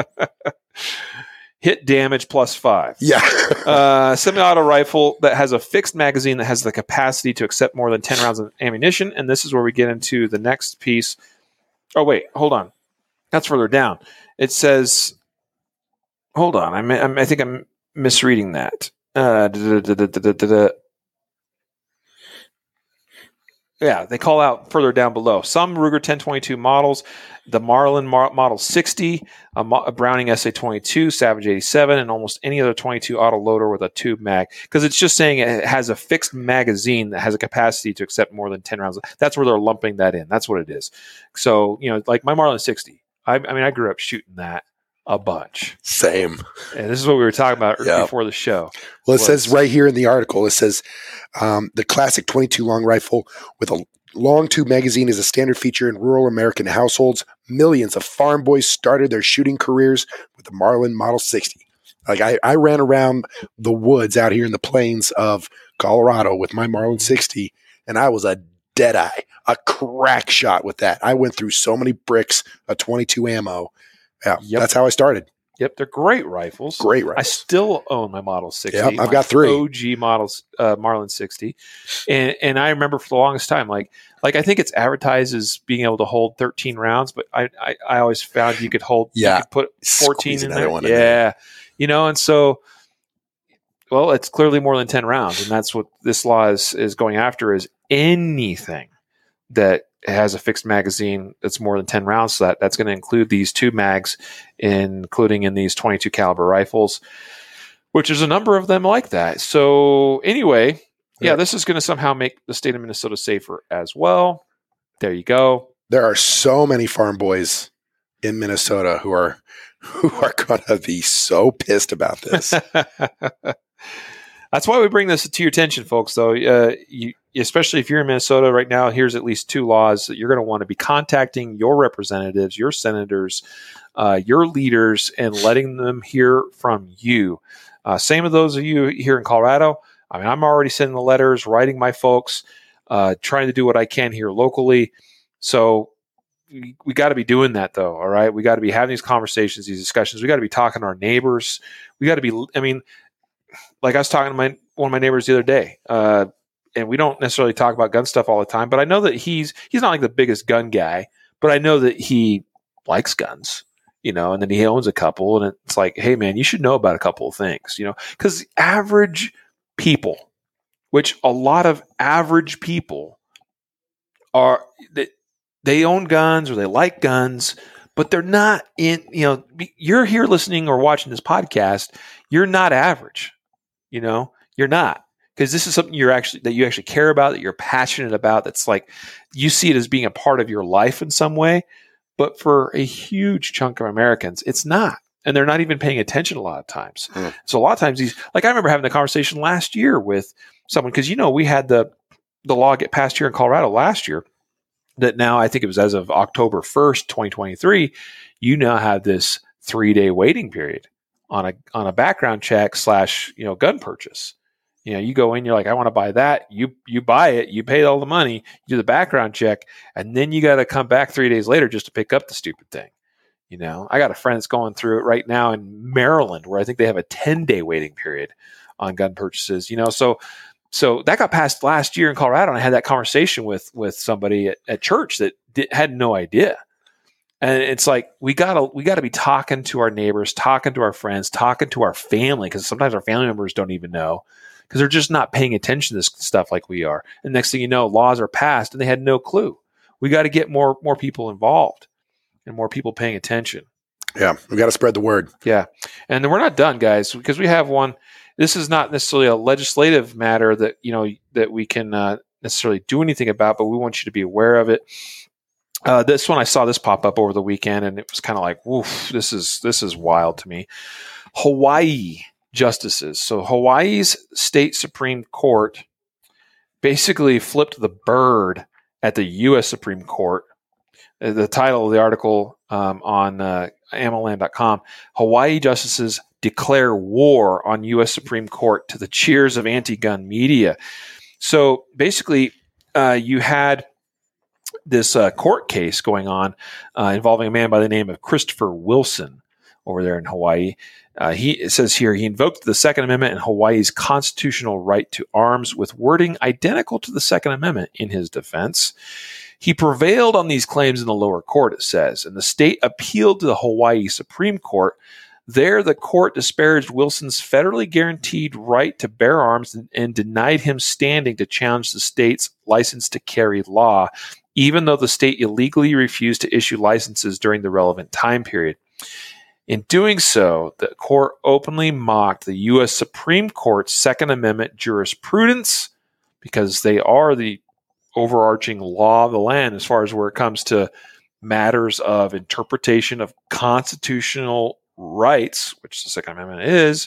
Hit damage plus five. Yeah. uh, semi-auto rifle that has a fixed magazine that has the capacity to accept more than ten rounds of ammunition. And this is where we get into the next piece. Oh, wait, hold on. That's further down. It says, hold on. I'm, I'm, I think I'm misreading that. Uh, da, da, da, da, da, da, da. Yeah, they call out further down below. Some Ruger ten twenty-two models, the Marlin Mar- Model sixty, a, Mo- a Browning S A twenty-two, Savage eighty-seven, and almost any other twenty-two auto loader with a tube mag. Because it's just saying it has a fixed magazine that has a capacity to accept more than ten rounds. That's where they're lumping that in. That's what it is. So, you know, like my Marlin sixty, I, I mean, I grew up shooting that a bunch. Same. And this is what we were talking about yep. before the show. Well, it was, says right here in the article, it says um, the classic twenty-two long rifle with a long tube magazine is a standard feature in rural American households. Millions of farm boys started their shooting careers with the Marlin Model sixty. Like I, I ran around the woods out here in the plains of Colorado with my Marlin sixty, and I was a dead eye, a crack shot with that. I went through so many bricks of twenty-two ammo. Yeah, yep. That's how I started. Yep, they're great rifles. Great rifles. I still own my Model sixty. Yep, I've got three O G models, uh, Marlin sixty, and and I remember for the longest time, like like I think it's advertised as being able to hold thirteen rounds, but I I, I always found you could hold, yeah, you could put fourteen Squeeze in there. One yeah, in there. You know, and so, well, it's clearly more than ten rounds, and that's what this law is is going after: is anything that has a fixed magazine that's more than ten rounds. So that, that's going to include these two mags, including in these twenty-two caliber rifles, which is a number of them like that. So anyway, yeah, yeah this is going to somehow make the state of Minnesota safer as well. There you go. There are so many farm boys in Minnesota who are who are going to be so pissed about this. That's why we bring this to your attention, folks, though. Uh, you, especially if you're in Minnesota right now, here's at least two laws that you're going to want to be contacting your representatives, your senators, uh, your leaders, and letting them hear from you. Uh, same with those of you here in Colorado. I mean, I'm already sending the letters, writing my folks, uh, trying to do what I can here locally. So we, we got to be doing that, though, all right? We got to be having these conversations, these discussions. We got to be talking to our neighbors. We got to be, I mean, like I was talking to my one of my neighbors the other day, uh, and we don't necessarily talk about gun stuff all the time, but I know that he's he's not like the biggest gun guy, but I know that he likes guns, you know, and then he owns a couple, and it's like, hey, man, you should know about a couple of things, you know, because average people which a lot of average people are, they, they own guns or they like guns, but they're not in, you know, you're here listening or watching this podcast. You're not average, you know, you're not, because this is something you're actually, that you actually care about, that you're passionate about. That's like, you see it as being a part of your life in some way, but for a huge chunk of Americans, it's not. And they're not even paying attention a lot of times. Mm. So a lot of times these, like I remember having the conversation last year with someone, because, you know, we had the, the law get passed here in Colorado last year that now I think it was as of October first, twenty twenty-three, you now have this three day waiting period on a, on a background check slash, you know, gun purchase. You know, you go in, you're like, I want to buy that. You, you buy it, you pay all the money, you do the background check, and then you got to come back three days later just to pick up the stupid thing. You know, I got a friend that's going through it right now in Maryland, where I think they have a ten day waiting period on gun purchases, you know, so, so that got passed last year in Colorado. And I had that conversation with, with somebody at, at church that did, had no idea. And it's like, we gotta, we gotta be talking to our neighbors, talking to our friends, talking to our family. Cause sometimes our family members don't even know, because they're just not paying attention to this stuff like we are. And next thing you know, laws are passed and they had no clue. We got to get more, more people involved and more people paying attention. Yeah. We got to spread the word. Yeah. And then we're not done, guys, because we have one. This is not necessarily a legislative matter that, you know, that we can uh, necessarily do anything about, but we want you to be aware of it. Uh, this one, I saw this pop up over the weekend, and it was kind of like, woof, this is, this is wild to me. Hawaii justices. So Hawaii's state Supreme Court basically flipped the bird at the U S Supreme Court. Uh, the title of the article um, on uh, ammo land dot com, Hawaii justices declare war on U S Supreme Court to the cheers of anti-gun media. So basically, uh, you had this uh, court case going on uh, involving a man by the name of Christopher Wilson over there in Hawaii. Uh, he it says here, he invoked the Second Amendment and Hawaii's constitutional right to arms with wording identical to the Second Amendment in his defense. He prevailed on these claims in the lower court, it says, and the state appealed to the Hawaii Supreme Court. There, the court disparaged Wilson's federally guaranteed right to bear arms and, and denied him standing to challenge the state's license to carry law, even though the state illegally refused to issue licenses during the relevant time period. In doing so, the court openly mocked the U S Supreme Court's Second Amendment jurisprudence, because they are the overarching law of the land as far as where it comes to matters of interpretation of constitutional rights, which the Second Amendment is.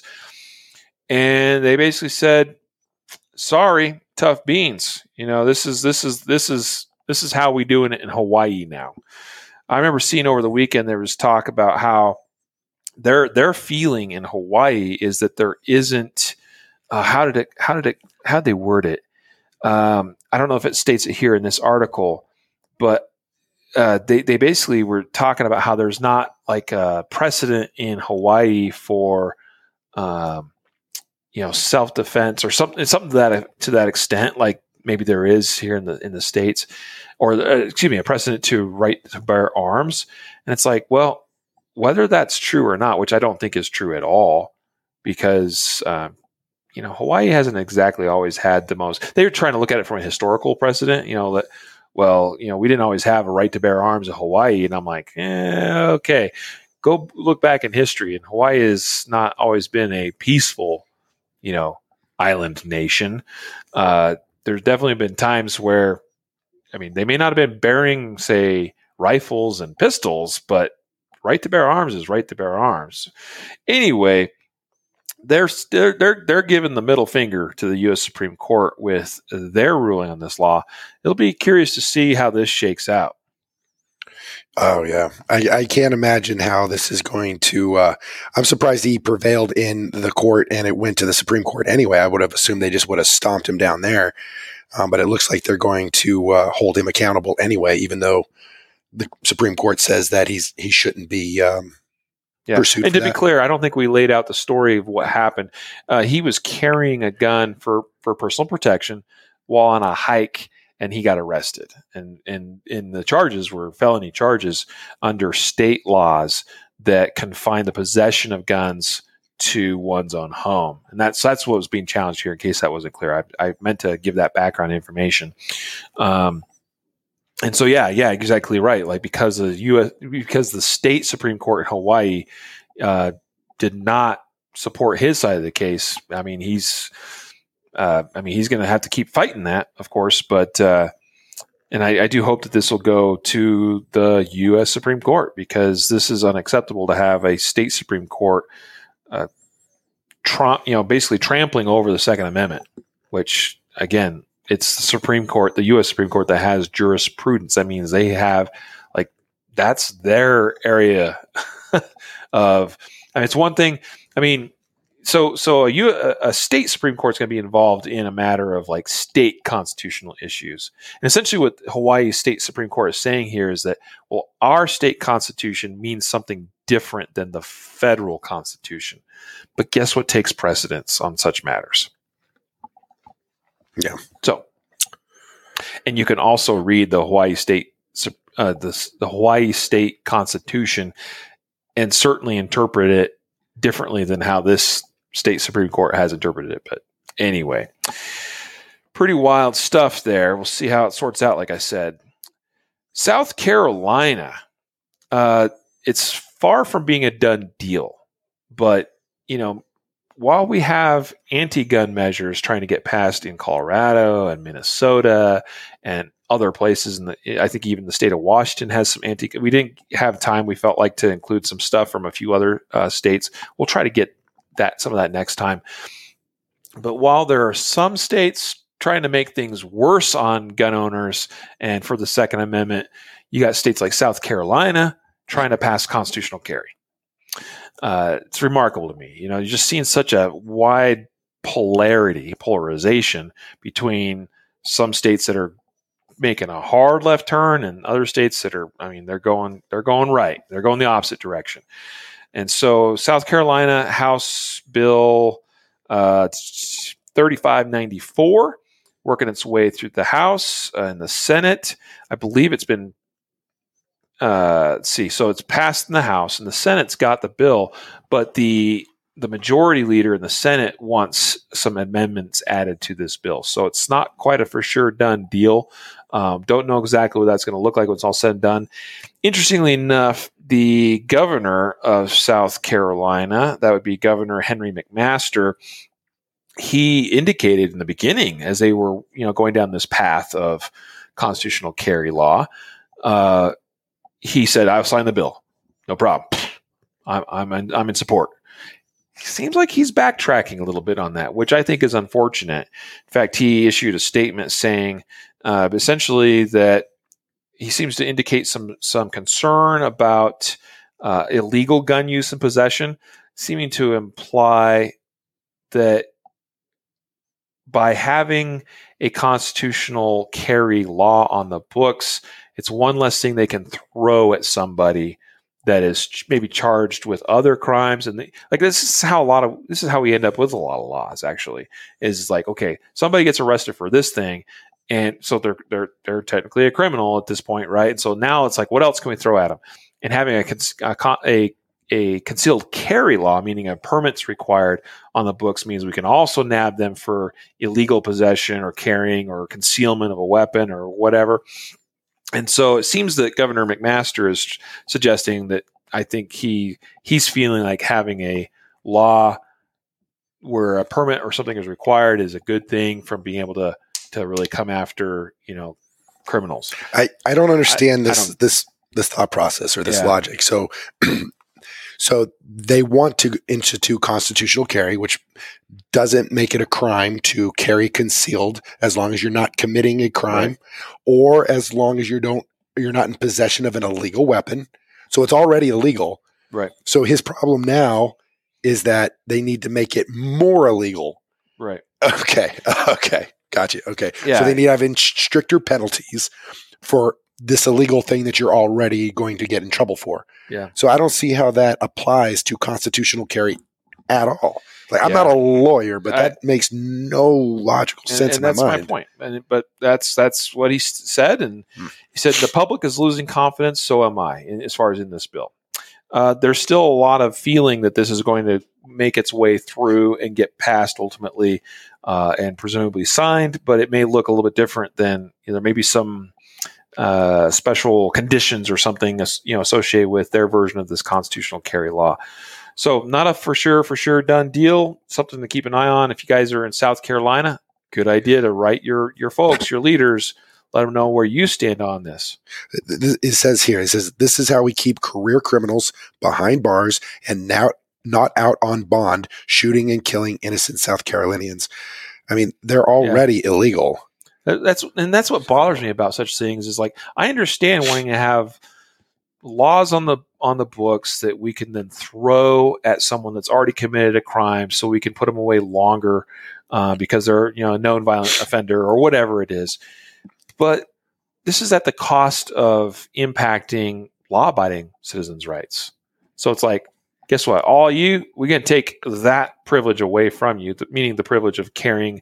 And they basically said, sorry, tough beans. You know, this is, this is, this is, this is how we doing it in Hawaii now. I remember seeing over the weekend, there was talk about how their, their feeling in Hawaii is that there isn't, uh, how did it, how did it, how did they word it? Um, I don't know if it states it here in this article, but Uh, they, they basically were talking about how there's not like a precedent in Hawaii for, um, you know, self-defense or something, something to that, to that extent, like maybe there is here in the, in the States, or uh, excuse me, a precedent to right to bear arms. And it's like, well, whether that's true or not, which I don't think is true at all, because, um, you know, Hawaii hasn't exactly always had the most, they were trying to look at it from a historical precedent, you know, that, well, you know, we didn't always have a right to bear arms in Hawaii. And I'm like, eh, okay, go look back in history. And Hawaii has not always been a peaceful, you know, island nation. Uh, there's definitely been times where, I mean, they may not have been bearing, say, rifles and pistols, but right to bear arms is right to bear arms. Anyway, They're, they're they're they're giving the middle finger to the U S Supreme Court with their ruling on this law. It'll be curious to see how this shakes out. Oh yeah, I, I can't imagine how this is going to. Uh, I'm surprised he prevailed in the court and it went to the Supreme Court anyway. I would have assumed they just would have stomped him down there, um, but it looks like they're going to uh, hold him accountable anyway, even though the Supreme Court says that he's he shouldn't be. Um, Yeah, and to be clear, I don't think we laid out the story of what happened. Uh, he was carrying a gun for, for personal protection while on a hike, and he got arrested. And and and the charges were felony charges under state laws that confine the possession of guns to one's own home. And that's that's what was being challenged here, in case that wasn't clear. I, I meant to give that background information. Um, and so, yeah, yeah, exactly right. Like because the U S because the state Supreme Court in Hawaii uh, did not support his side of the case. I mean, he's uh, I mean, he's going to have to keep fighting that, of course, but uh, and I, I do hope that this will go to the U S Supreme Court, because this is unacceptable to have a state Supreme Court Uh, tra- you know, basically trampling over the Second Amendment, which, again, it's the Supreme Court, the U S Supreme Court, that has jurisprudence. That means they have, like, that's their area of, I mean, it's one thing, I mean, so so a, U, a state Supreme Court is going to be involved in a matter of, like, state constitutional issues. And essentially what Hawaii State Supreme Court is saying here is that, well, our state constitution means something different than the federal constitution. But guess what takes precedence on such matters? Yeah. So, and you can also read the Hawaii State, uh, the, the Hawaii State Constitution, and certainly interpret it differently than how this state Supreme Court has interpreted it. But anyway, pretty wild stuff there. We'll see how it sorts out. Like I said, South Carolina, uh, it's far from being a done deal, but, you know, while we have anti-gun measures trying to get passed in Colorado and Minnesota and other places, and I think even the state of Washington has some anti. We didn't have time. We felt like to include some stuff from a few other uh, states. We'll try to get that some of that next time. But while there are some states trying to make things worse on gun owners and for the Second Amendment, you got states like South Carolina trying to pass constitutional carry. Uh, it's remarkable to me. You know, you're just seeing such a wide polarity, polarization between some states that are making a hard left turn and other states that are, I mean, they're going, they're going right. They're going the opposite direction. And so South Carolina House Bill uh, thirty-five ninety-four, working its way through the House uh, and the Senate. I believe it's been Uh, let's see. So it's passed in the House, and the Senate's got the bill, but the the majority leader in the Senate wants some amendments added to this bill. So it's not quite a for sure done deal. Um, don't know exactly what that's going to look like when it's all said and done. Interestingly enough, the governor of South Carolina, that would be Governor Henry McMaster, he indicated in the beginning, as they were, you know, going down this path of constitutional carry law, uh, he said, "I'll sign the bill. No problem. I'm I'm in, I'm in support." Seems like he's backtracking a little bit on that, which I think is unfortunate. In fact, he issued a statement saying uh, essentially that he seems to indicate some some concern about uh, illegal gun use and possession, seeming to imply that by having a constitutional carry law on the books, it's one less thing they can throw at somebody that is maybe charged with other crimes. And they, like, this is how a lot of, this is how we end up with a lot of laws, actually, is like, okay, somebody gets arrested for this thing. And so they're, they're, they're technically a criminal at this point. Right. And so now it's like, what else can we throw at them? And having a, a, a, a concealed carry law, meaning a permit's required on the books, means we can also nab them for illegal possession or carrying or concealment of a weapon or whatever. And so it seems that Governor McMaster is suggesting that I think he he's feeling like having a law where a permit or something is required is a good thing from being able to to really come after, you know, criminals. I, I don't understand I, this I don't, this this thought process or this yeah. logic. So so they want to institute constitutional carry, which doesn't make it a crime to carry concealed as long as you're not committing a crime, right, or as long as you don't you're not in possession of an illegal weapon. So it's already illegal. Right. So his problem now is that they need to make it more illegal. Right. Okay. Okay. Gotcha. Okay. Yeah. So they need to have in stricter penalties for this illegal thing that you're already going to get in trouble for. Yeah. So I don't see how that applies to constitutional carry at all. Like, I'm yeah. not a lawyer, but that I, makes no logical and, sense and in that's my mind. my point. And, but that's that's what he said. And hmm. he said the public is losing confidence. So am I, in, as far as in this bill. uh, there's still a lot of feeling that this is going to make its way through and get passed ultimately uh, and presumably signed, but it may look a little bit different than, you know, there may be some uh, special conditions or something, you know, associated with their version of this constitutional carry law. So not a for sure, for sure done deal, something to keep an eye on. If you guys are in South Carolina, good idea to write your, your folks, your leaders, let them know where you stand on this. It says here, it says, this is how we keep career criminals behind bars and now not out on bond, shooting and killing innocent South Carolinians. I mean, they're already yeah. illegal. That's and that's what bothers me about such things is like, I understand wanting to have laws on the on the books that we can then throw at someone that's already committed a crime, so we can put them away longer uh, because they're, you know, a known violent offender or whatever it is. But this is at the cost of impacting law-abiding citizens' rights. So it's like, guess what? All you, we're going to take that privilege away from you, meaning the privilege of carrying,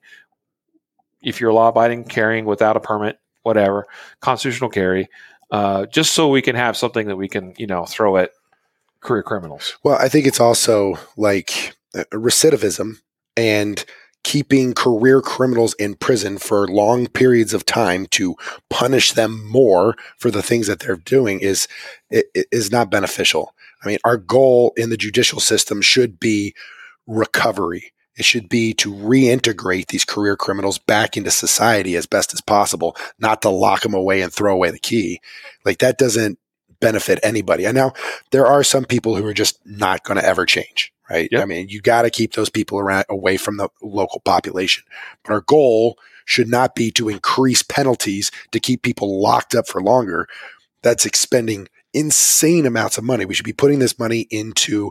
if you're law-abiding, carrying without a permit, whatever, constitutional carry, uh, just so we can have something that we can, you know, throw at career criminals. Well, I think it's also like recidivism and keeping career criminals in prison for long periods of time to punish them more for the things that they're doing is is not beneficial. I mean, our goal in the judicial system should be recovery. It should be to reintegrate these career criminals back into society as best as possible, not to lock them away and throw away the key. Like, that doesn't benefit anybody. And now there are some people who are just not going to ever change, right? Yep. I mean, you got to keep those people around away from the local population. But our goal should not be to increase penalties to keep people locked up for longer. That's expending insane amounts of money. We should be putting this money into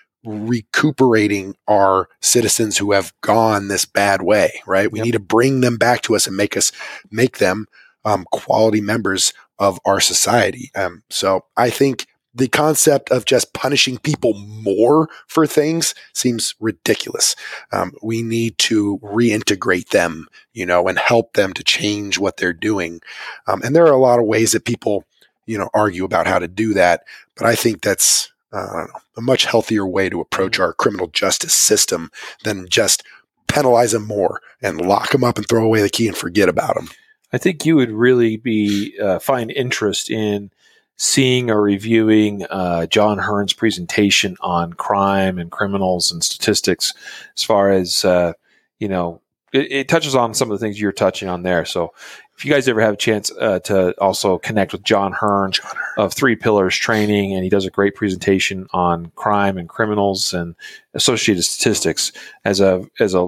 recuperating our citizens who have gone this bad way, right? We yep. need to bring them back to us and make us make them um, quality members of our society. Um, so I think the concept of just punishing people more for things seems ridiculous. Um, we need to reintegrate them, you know, and help them to change what they're doing. Um, and there are a lot of ways that people, you know, argue about how to do that. But I think that's uh, I don't know, a much healthier way to approach our criminal justice system than just penalize them more and lock them up and throw away the key and forget about them. I think you would really be uh, find interest in seeing or reviewing uh, John Hearn's presentation on crime and criminals and statistics, as far as, uh, you know, it, it touches on some of the things you're touching on there. So if you guys ever have a chance uh, to also connect with John Hearn, John Hearn of Three Pillars Training, and he does a great presentation on crime and criminals and associated statistics as a, as a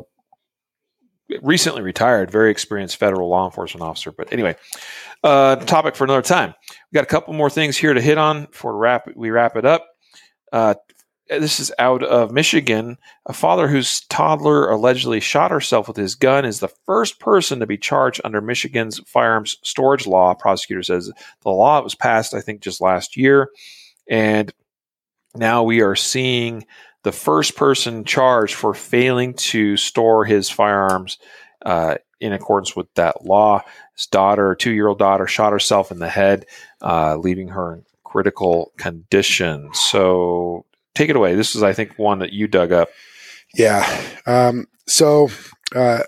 recently retired, very experienced federal law enforcement officer. But anyway, uh, topic for another time. We got a couple more things here to hit on before we wrap, we wrap it up. Uh, this is out of Michigan. A father whose toddler allegedly shot herself with his gun is the first person to be charged under Michigan's firearms storage law. Prosecutor says the law was passed, I think, just last year. And now we are seeing the first person charged for failing to store his firearms uh, in accordance with that law. His daughter, two-year-old daughter, shot herself in the head, uh, leaving her in critical condition. So take it away. This is, I think, one that you dug up. Yeah. Um, so uh,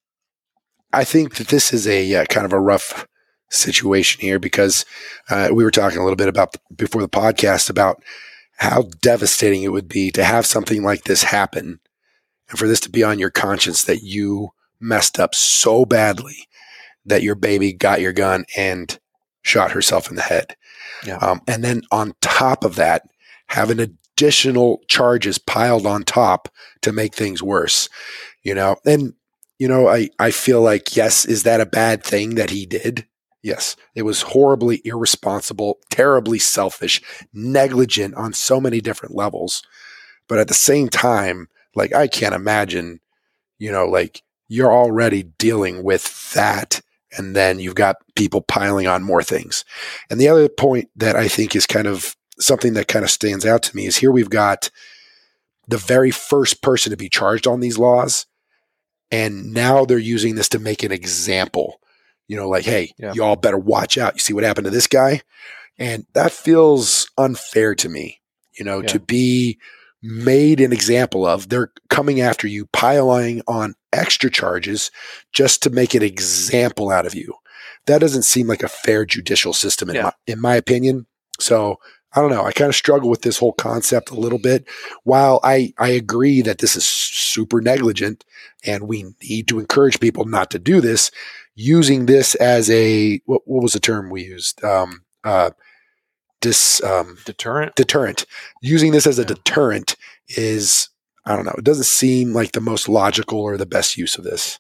I think that this is a uh, kind of a rough situation here because uh, we were talking a little bit about the, before the podcast about how devastating it would be to have something like this happen and for this to be on your conscience that you messed up so badly that your baby got your gun and shot herself in the head. Yeah. Um, and then on top of that, having additional charges piled on top to make things worse, you know? And, you know, I, I feel like, yes, is that a bad thing that he did? Yes, it was horribly irresponsible, terribly selfish, negligent on so many different levels. But at the same time, like, I can't imagine, you know, like, you're already dealing with that, and then you've got people piling on more things. And the other point that I think is kind of something that kind of stands out to me is here we've got the very first person to be charged on these laws, and now they're using this to make an example. You know, like, hey, yeah. y'all better watch out. You see what happened to this guy? And that feels unfair to me. you know, Yeah. to be made an example of. They're coming after you, piling on extra charges just to make an example out of you. That doesn't seem like a fair judicial system in Yeah. my in my opinion. So I don't know. I kind of struggle with this whole concept a little bit. While I, I agree that this is super negligent and we need to encourage people not to do this, using this as a, what, what was the term we used? Um, uh, dis, um, Deterrent. deterrent. Using this as a Yeah. deterrent is, I don't know. It doesn't seem like the most logical or the best use of this.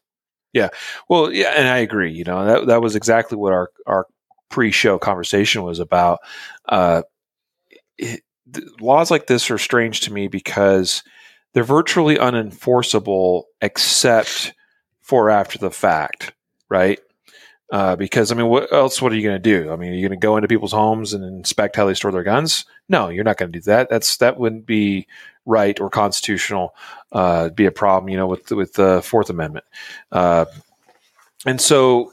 Well, yeah, and I agree. You know, that that was exactly what our our pre-show conversation was about. Uh, it, th- laws like this are strange to me because they're virtually unenforceable except for after the fact, right? Uh, because I mean, what else? What are you going to do? I mean, are you going to go into people's homes and inspect how they store their guns? No, you're not going to do that. That's that wouldn't be right or constitutional. Uh, it'd be a problem, you know, with with the Fourth Amendment. Uh, and so,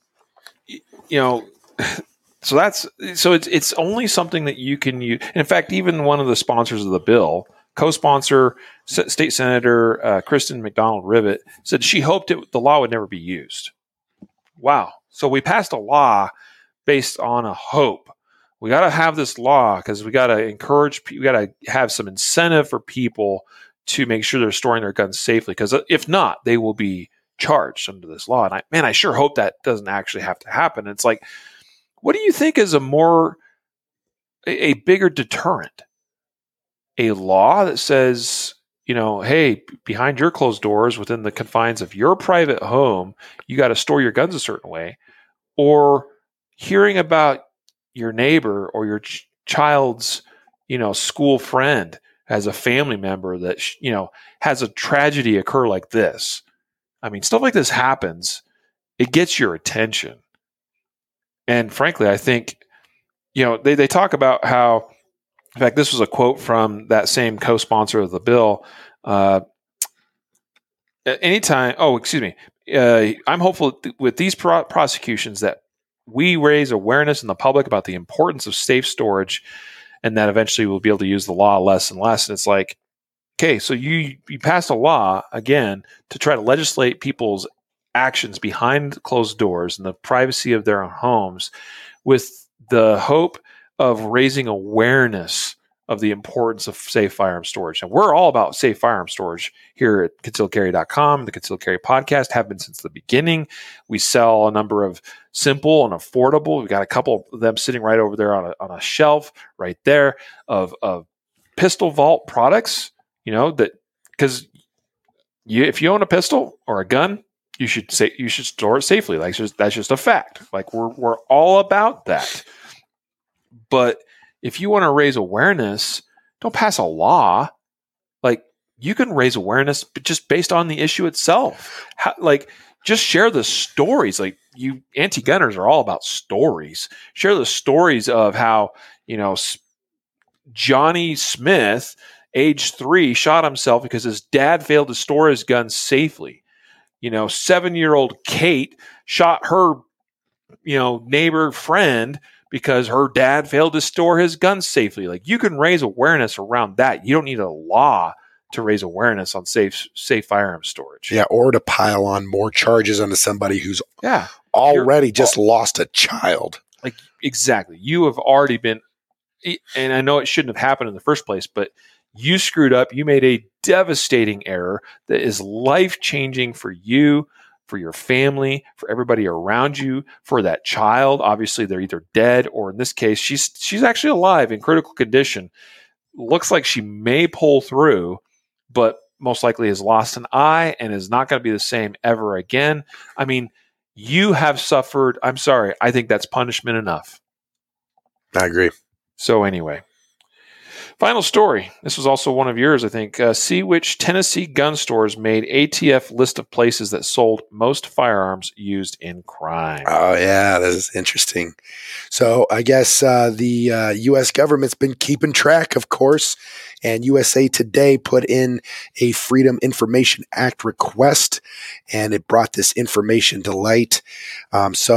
y- you know, so that's so it's it's only something that you can use. In fact, even one of the sponsors of the bill, co-sponsor, S- State Senator uh, Kristen McDonald Rivet, said she hoped it, the law would never be used. Wow. So we passed a law based on a hope. We got to have this law because we got to encourage, we got to have some incentive for people to make sure they're storing their guns safely. Because if not, they will be charged under this law. And I, man, I sure hope that doesn't actually have to happen. It's like, what do you think is a more, a, a bigger deterrent? A law that says, you know, hey, behind your closed doors, within the confines of your private home, you got to store your guns a certain way, or hearing about your neighbor or your ch- child's, you know, school friend as a family member that, sh- you know, has a tragedy occur like this. I mean, stuff like this happens. It gets your attention. And frankly, I think, you know, they, they talk about how, in fact, this was a quote from that same co-sponsor of the bill. Uh, anytime, oh, excuse me. Uh, I'm hopeful th- with these pro- prosecutions that we raise awareness in the public about the importance of safe storage, and that eventually we'll be able to use the law less and less. And it's like, okay, so you you passed a law again to try to legislate people's actions behind closed doors in the privacy of their own homes, with the hope of raising awareness of the importance of safe firearm storage. And we're all about safe firearm storage here at concealed carry dot com. The Concealed Carry Podcast have been since the beginning. We sell a number of simple and affordable. We've got a couple of them sitting right over there on a, on a shelf right there of, of pistol vault products, you know, that because you, if you own a pistol or a gun, you should say you should store it safely. Like just, that's just a fact. Like we're we're all about that. But if you want to raise awareness, don't pass a law. Like you can raise awareness, but just based on the issue itself. How, like just share the stories. Like you anti-gunners are all about stories. Share the stories of how, you know, Johnny Smith, age three, shot himself because his dad failed to store his gun safely. You know, seven-year-old Kate shot her, you know, neighbor friend because her dad failed to store his guns safely. Like you can raise awareness around that. You don't need a law to raise awareness on safe safe firearm storage. Yeah, or to pile on more charges onto somebody who's yeah already just lost a child. Like exactly. You have already been, and I know it shouldn't have happened in the first place, but you screwed up. You made a devastating error that is life-changing for you, for your family, for everybody around you, for that child. Obviously, they're either dead or in this case, she's she's actually alive in critical condition. Looks like she may pull through, but most likely has lost an eye and is not going to be the same ever again. I mean, you have suffered. I'm sorry. I think that's punishment enough. I agree. So anyway. Final story. This was also one of yours, I think. Uh, see which Tennessee gun stores made A T F list of places that sold most firearms used in crime. Oh, yeah. This is interesting. So I guess uh, the uh, U S government's been keeping track, of course, and U S A Today put in a Freedom Information Act request, and it brought this information to light. Um, so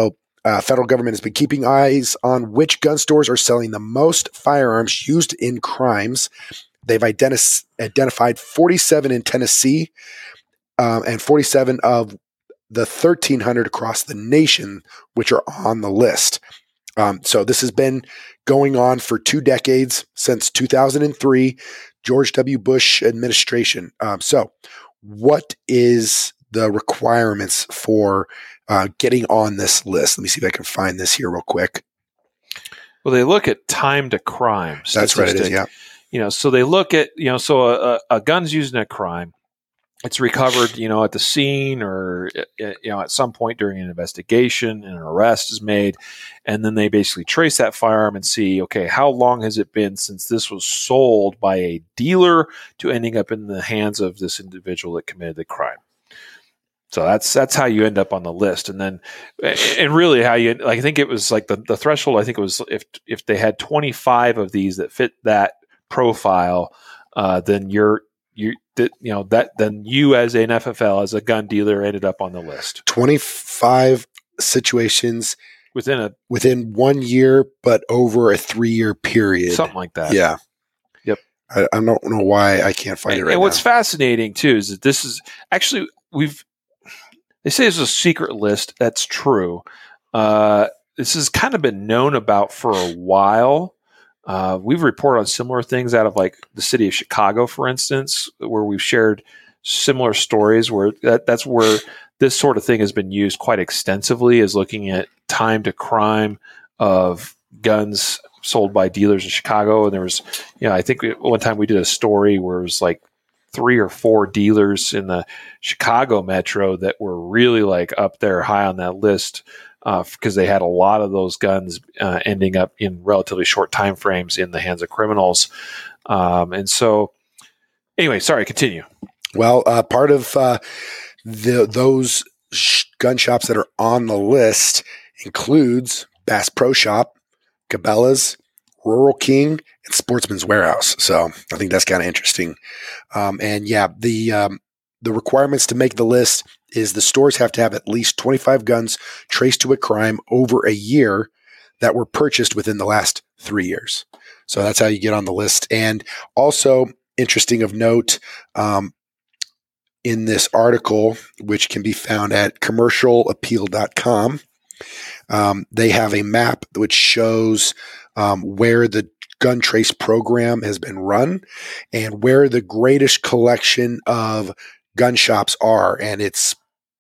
Uh, federal government has been keeping eyes on which gun stores are selling the most firearms used in crimes. They've identi- identified forty-seven in Tennessee um, and forty-seven of the thirteen hundred across the nation, which are on the list. Um, so this has been going on for two decades, since two thousand three, George W. Bush administration. Um, so what is the requirements for uh, getting on this list? Let me see if I can find this here real quick. Well, they look at time to crime. That's right, it is, yeah. You know, so they look at, you know, so a, a gun's used in a crime. It's recovered, you know, at the scene or, you know, at some point during an investigation, and an arrest is made. And then they basically trace that firearm and see, okay, how long has it been since this was sold by a dealer to ending up in the hands of this individual that committed the crime? So that's that's how you end up on the list. And then, and really how you, like, I think it was like the, the threshold, I think it was if if they had twenty-five of these that fit that profile, uh, then you're, you you know, that then you as an F F L, as a gun dealer, ended up on the list. twenty-five situations within a within one year, but over a three-year period. Something like that. Yeah. Yep. I, I don't know why I can't find and, it right And what's now. fascinating too is that this is actually, we've, they say it's a secret list. That's true. Uh, this has kind of been known about for a while. Uh, we've reported on similar things out of like the city of Chicago, for instance, where we've shared similar stories where that, that's where this sort of thing has been used quite extensively, is looking at time to crime of guns sold by dealers in Chicago. And there was, you know, I think one time we did a story where it was like three or four dealers in the Chicago metro that were really like up there high on that list, uh, because they had a lot of those guns uh, ending up in relatively short time frames in the hands of criminals. Um, and so anyway, sorry, continue. Well, uh, part of uh, the those sh- gun shops that are on the list includes Bass Pro Shop, Cabela's, Rural King, and Sportsman's Warehouse. So I think that's kind of interesting. Um, and yeah, the um, the requirements to make the list is the stores have to have at least twenty-five guns traced to a crime over a year that were purchased within the last three years. So that's how you get on the list. And also interesting of note, um, in this article, which can be found at commercial appeal dot com, um, they have a map which shows um, where the gun trace program has been run and where the greatest collection of gun shops are. And it's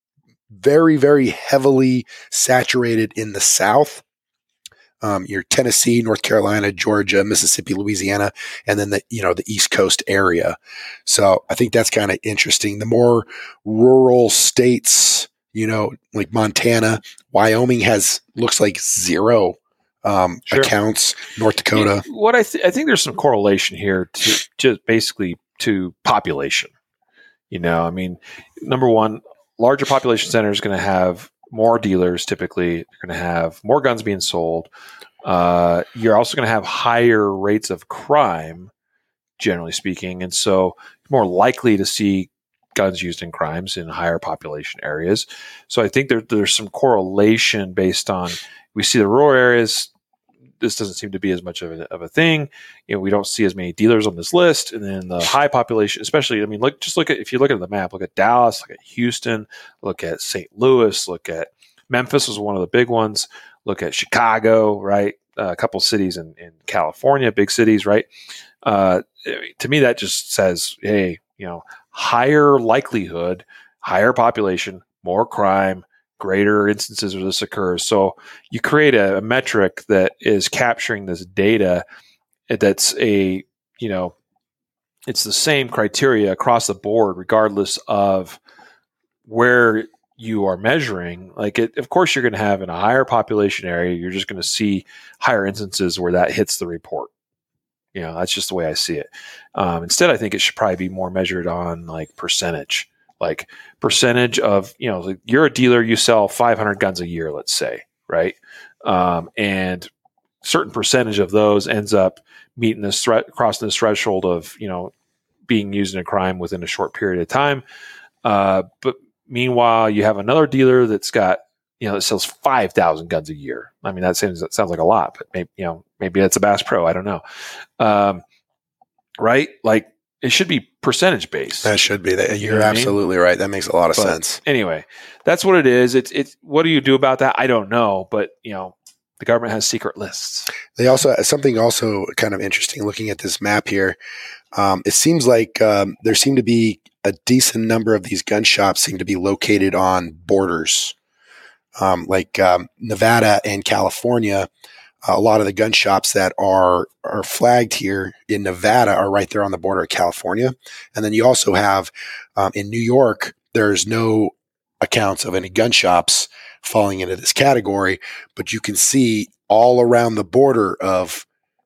very, very heavily saturated in the South. Um, your Tennessee, North Carolina, Georgia, Mississippi, Louisiana, and then the, you know, the East Coast area. So I think that's kind of interesting. The more rural states, you know, like Montana, Wyoming has, looks like zero um, Sure. accounts, North Dakota. Yeah, what I, th- I think there's some correlation here to just basically to population. You know, I mean, number one, larger population centers are going to have more dealers. Typically, you're going to have more guns being sold. Uh, you're also going to have higher rates of crime, generally speaking, and so more likely to see guns used in crimes in higher population areas. So I think there, there's some correlation based on, we see the rural areas, this doesn't seem to be as much of a, of a thing. You know, we don't see as many dealers on this list. And then the high population, especially, I mean, look, just look at, if you look at the map, look at Dallas, look at Houston, look at Saint Louis, look at Memphis was one of the big ones. Look at Chicago, right? Uh, a couple cities in, in California, big cities, right? Uh, to me, that just says, hey, you know, higher likelihood, higher population, more crime, greater instances where this occurs. So you create a, a metric that is capturing this data that's a, you know, it's the same criteria across the board, regardless of where you are measuring. Like, it, of course, you're going to have in a higher population area, you're just going to see higher instances where that hits the report. You know, that's just the way I see it. Um, instead, I think it should probably be more measured on like percentage. Like percentage of, you know, like you're a dealer, you sell five hundred guns a year, let's say, right? Um, and certain percentage of those ends up meeting this threat, crossing this threshold of, you know, being used in a crime within a short period of time. Uh, but meanwhile, you have another dealer that's got you know, that sells five thousand guns a year. I mean, that seems that sounds like a lot, but maybe, you know, maybe that's a Bass Pro. I don't know. Um, right? Like it should be percentage based. That should be that. You're You know what I absolutely right. That makes a lot of But sense. Anyway, that's what it is. It's it's what do you do about that? I don't know, but you know, the government has secret lists. They also something also kind of interesting looking at this map here. Um, it seems like um, there seem to be a decent number of these gun shops seem to be located on borders, um, like um, Nevada and California. A lot of the gun shops that are are flagged here in Nevada are right there on the border of California, and then you also have um, in New York. There's no accounts of any gun shops falling into this category, but you can see all around the border of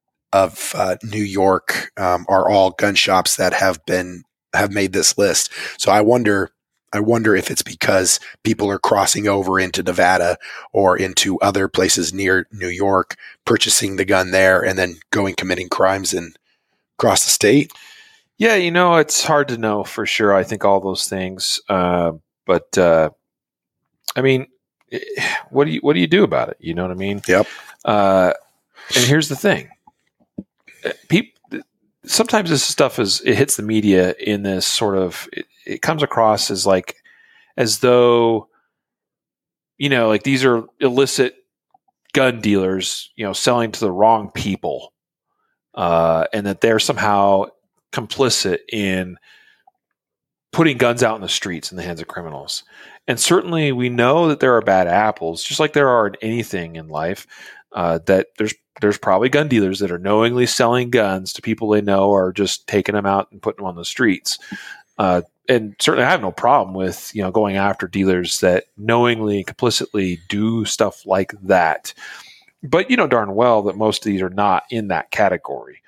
of uh, New York um, are all gun shops that have been have made this list. So I wonder, I wonder if it's because people are crossing over into Nevada or into other places near New York, purchasing the gun there, and then going committing crimes in across the state. Yeah, you know, it's hard to know for sure. I think all those things, uh, but uh, I mean, what do you what do you do about it? You know what I mean? Yep. Uh, and here's the thing: people sometimes this stuff is it hits the media in this sort of it, it comes across as like as though you know, like these are illicit gun dealers, you know, selling to the wrong people, uh, and that they're somehow complicit in putting guns out in the streets in the hands of criminals. And certainly we know that there are bad apples, just like there are in anything in life, uh, that there's there's probably gun dealers that are knowingly selling guns to people they know are just taking them out and putting them on the streets. Uh, and certainly I have no problem with, you know, going after dealers that knowingly, complicitly do stuff like that. But you know darn well that most of these are not in that category.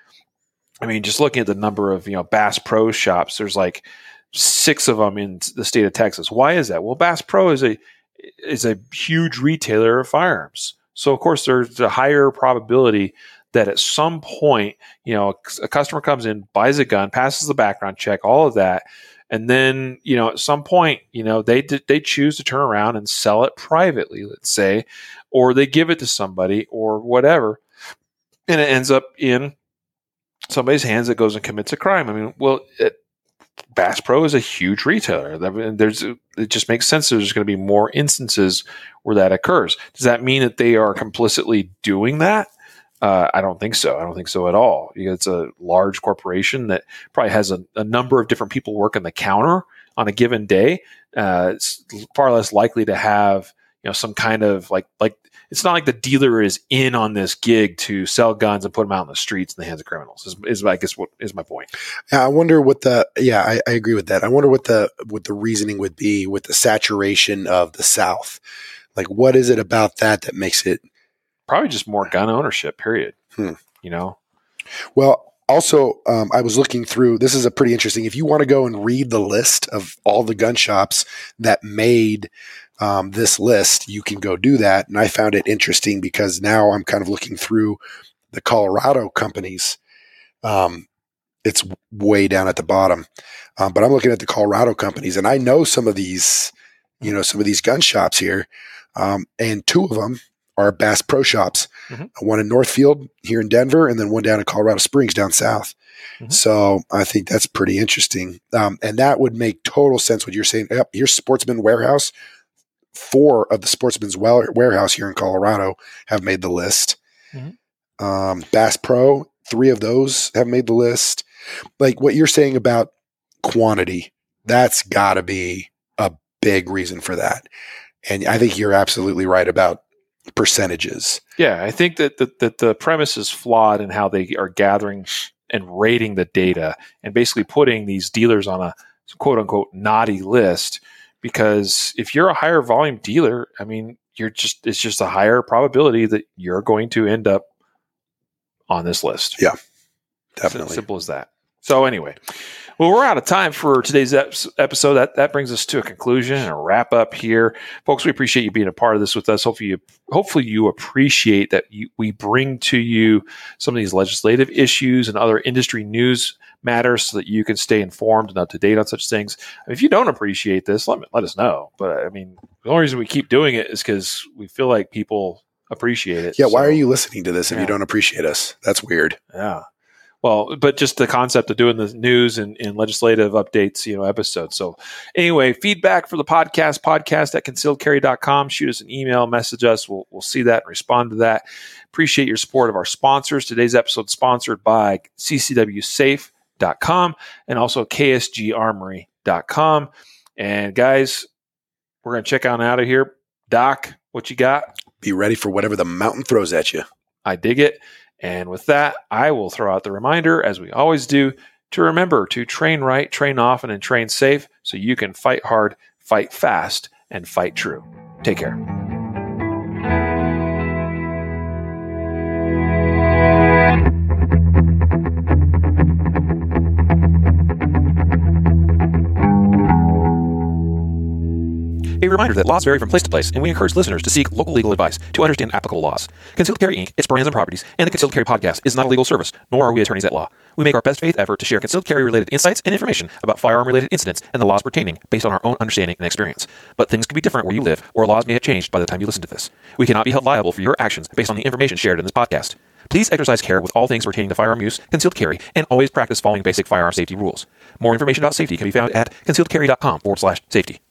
I mean, just looking at the number of, you know, Bass Pro shops, there's like six of them in the state of Texas. Why is that? Well, Bass Pro is a is a huge retailer of firearms. So, of course, there's a higher probability that at some point, you know, a customer comes in, buys a gun, passes the background check, all of that, and then, you know, at some point, you know, they they choose to turn around and sell it privately, let's say, or they give it to somebody or whatever, and it ends up in somebody's hands that goes and commits a crime. I mean, well, it, Bass Pro is a huge retailer. There's, it just makes sense. There's going to be more instances where that occurs. Does that mean that they are complicitly doing that? Uh, I don't think so. I don't think so at all. It's a large corporation that probably has a, a number of different people working the counter on a given day. Uh, it's far less likely to have, you know, some kind of like like. It's not like the dealer is in on this gig to sell guns and put them out in the streets in the hands of criminals. Is, is I guess what is my point? I wonder what the yeah I, I agree with that. I wonder what the what the reasoning would be with the saturation of the South. Like, what is it about that that makes it? Probably just more gun ownership. Period. Hmm. You know. Well, also, um, I was looking through. This is a pretty interesting. If you want to go and read the list of all the gun shops that made um, this list, you can go do that. And I found it interesting because now I'm kind of looking through the Colorado companies. Um, it's way down at the bottom, um, but I'm looking at the Colorado companies, and I know some of these, you know, some of these gun shops here, um, and two of them are Bass Pro shops. Mm-hmm. One in Northfield here in Denver, and then one down in Colorado Springs down south. Mm-hmm. So I think that's pretty interesting. Um, and that would make total sense what you're saying. Yep, here's Sportsman Warehouse. Four of the Sportsman's Warehouse here in Colorado have made the list. Mm-hmm. Um, Bass Pro, three of those have made the list. Like what you're saying about quantity, that's got to be a big reason for that. And I think you're absolutely right about percentages. Yeah, I think that the, that the premise is flawed in how they are gathering and rating the data and basically putting these dealers on a quote unquote naughty list. Because if you're a higher volume dealer, I mean, you're just it's just a higher probability that you're going to end up on this list. Yeah, definitely. Simple as that. So anyway, well, we're out of time for today's episode. That that brings us to a conclusion and a wrap up here, folks. We appreciate you being a part of this with us. Hopefully, you hopefully you appreciate that you, we bring to you some of these legislative issues and other industry news matters, so that you can stay informed and up to date on such things. I mean, if you don't appreciate this, let me, let us know. But I mean, the only reason we keep doing it is because we feel like people appreciate it. Yeah. So, why are you listening to this if yeah. you don't appreciate us? That's weird. Yeah. Well, but just the concept of doing the news and, and legislative updates, you know, episodes. So anyway, feedback for the podcast, podcast at concealed carry dot com. Shoot us an email, message us. We'll, we'll see that and respond to that. Appreciate your support of our sponsors. Today's episode sponsored by C C W safe dot com and also K S G armory dot com. And guys, we're going to check on out of here. Doc, what you got? Be ready for whatever the mountain throws at you. I dig it. And with that, I will throw out the reminder, as we always do, to remember to train right, train often, and train safe so you can fight hard, fight fast, and fight true. Take care. A reminder that laws vary from place to place, and we encourage listeners to seek local legal advice to understand applicable laws. Concealed Carry Incorporated, its brands and properties, and the Concealed Carry Podcast is not a legal service, nor are we attorneys at law. We make our best faith effort to share concealed carry-related insights and information about firearm-related incidents and the laws pertaining based on our own understanding and experience. But things can be different where you live, or laws may have changed by the time you listen to this. We cannot be held liable for your actions based on the information shared in this podcast. Please exercise care with all things pertaining to firearm use, concealed carry, and always practice following basic firearm safety rules. More information about safety can be found at concealed carry dot com forward slash safety.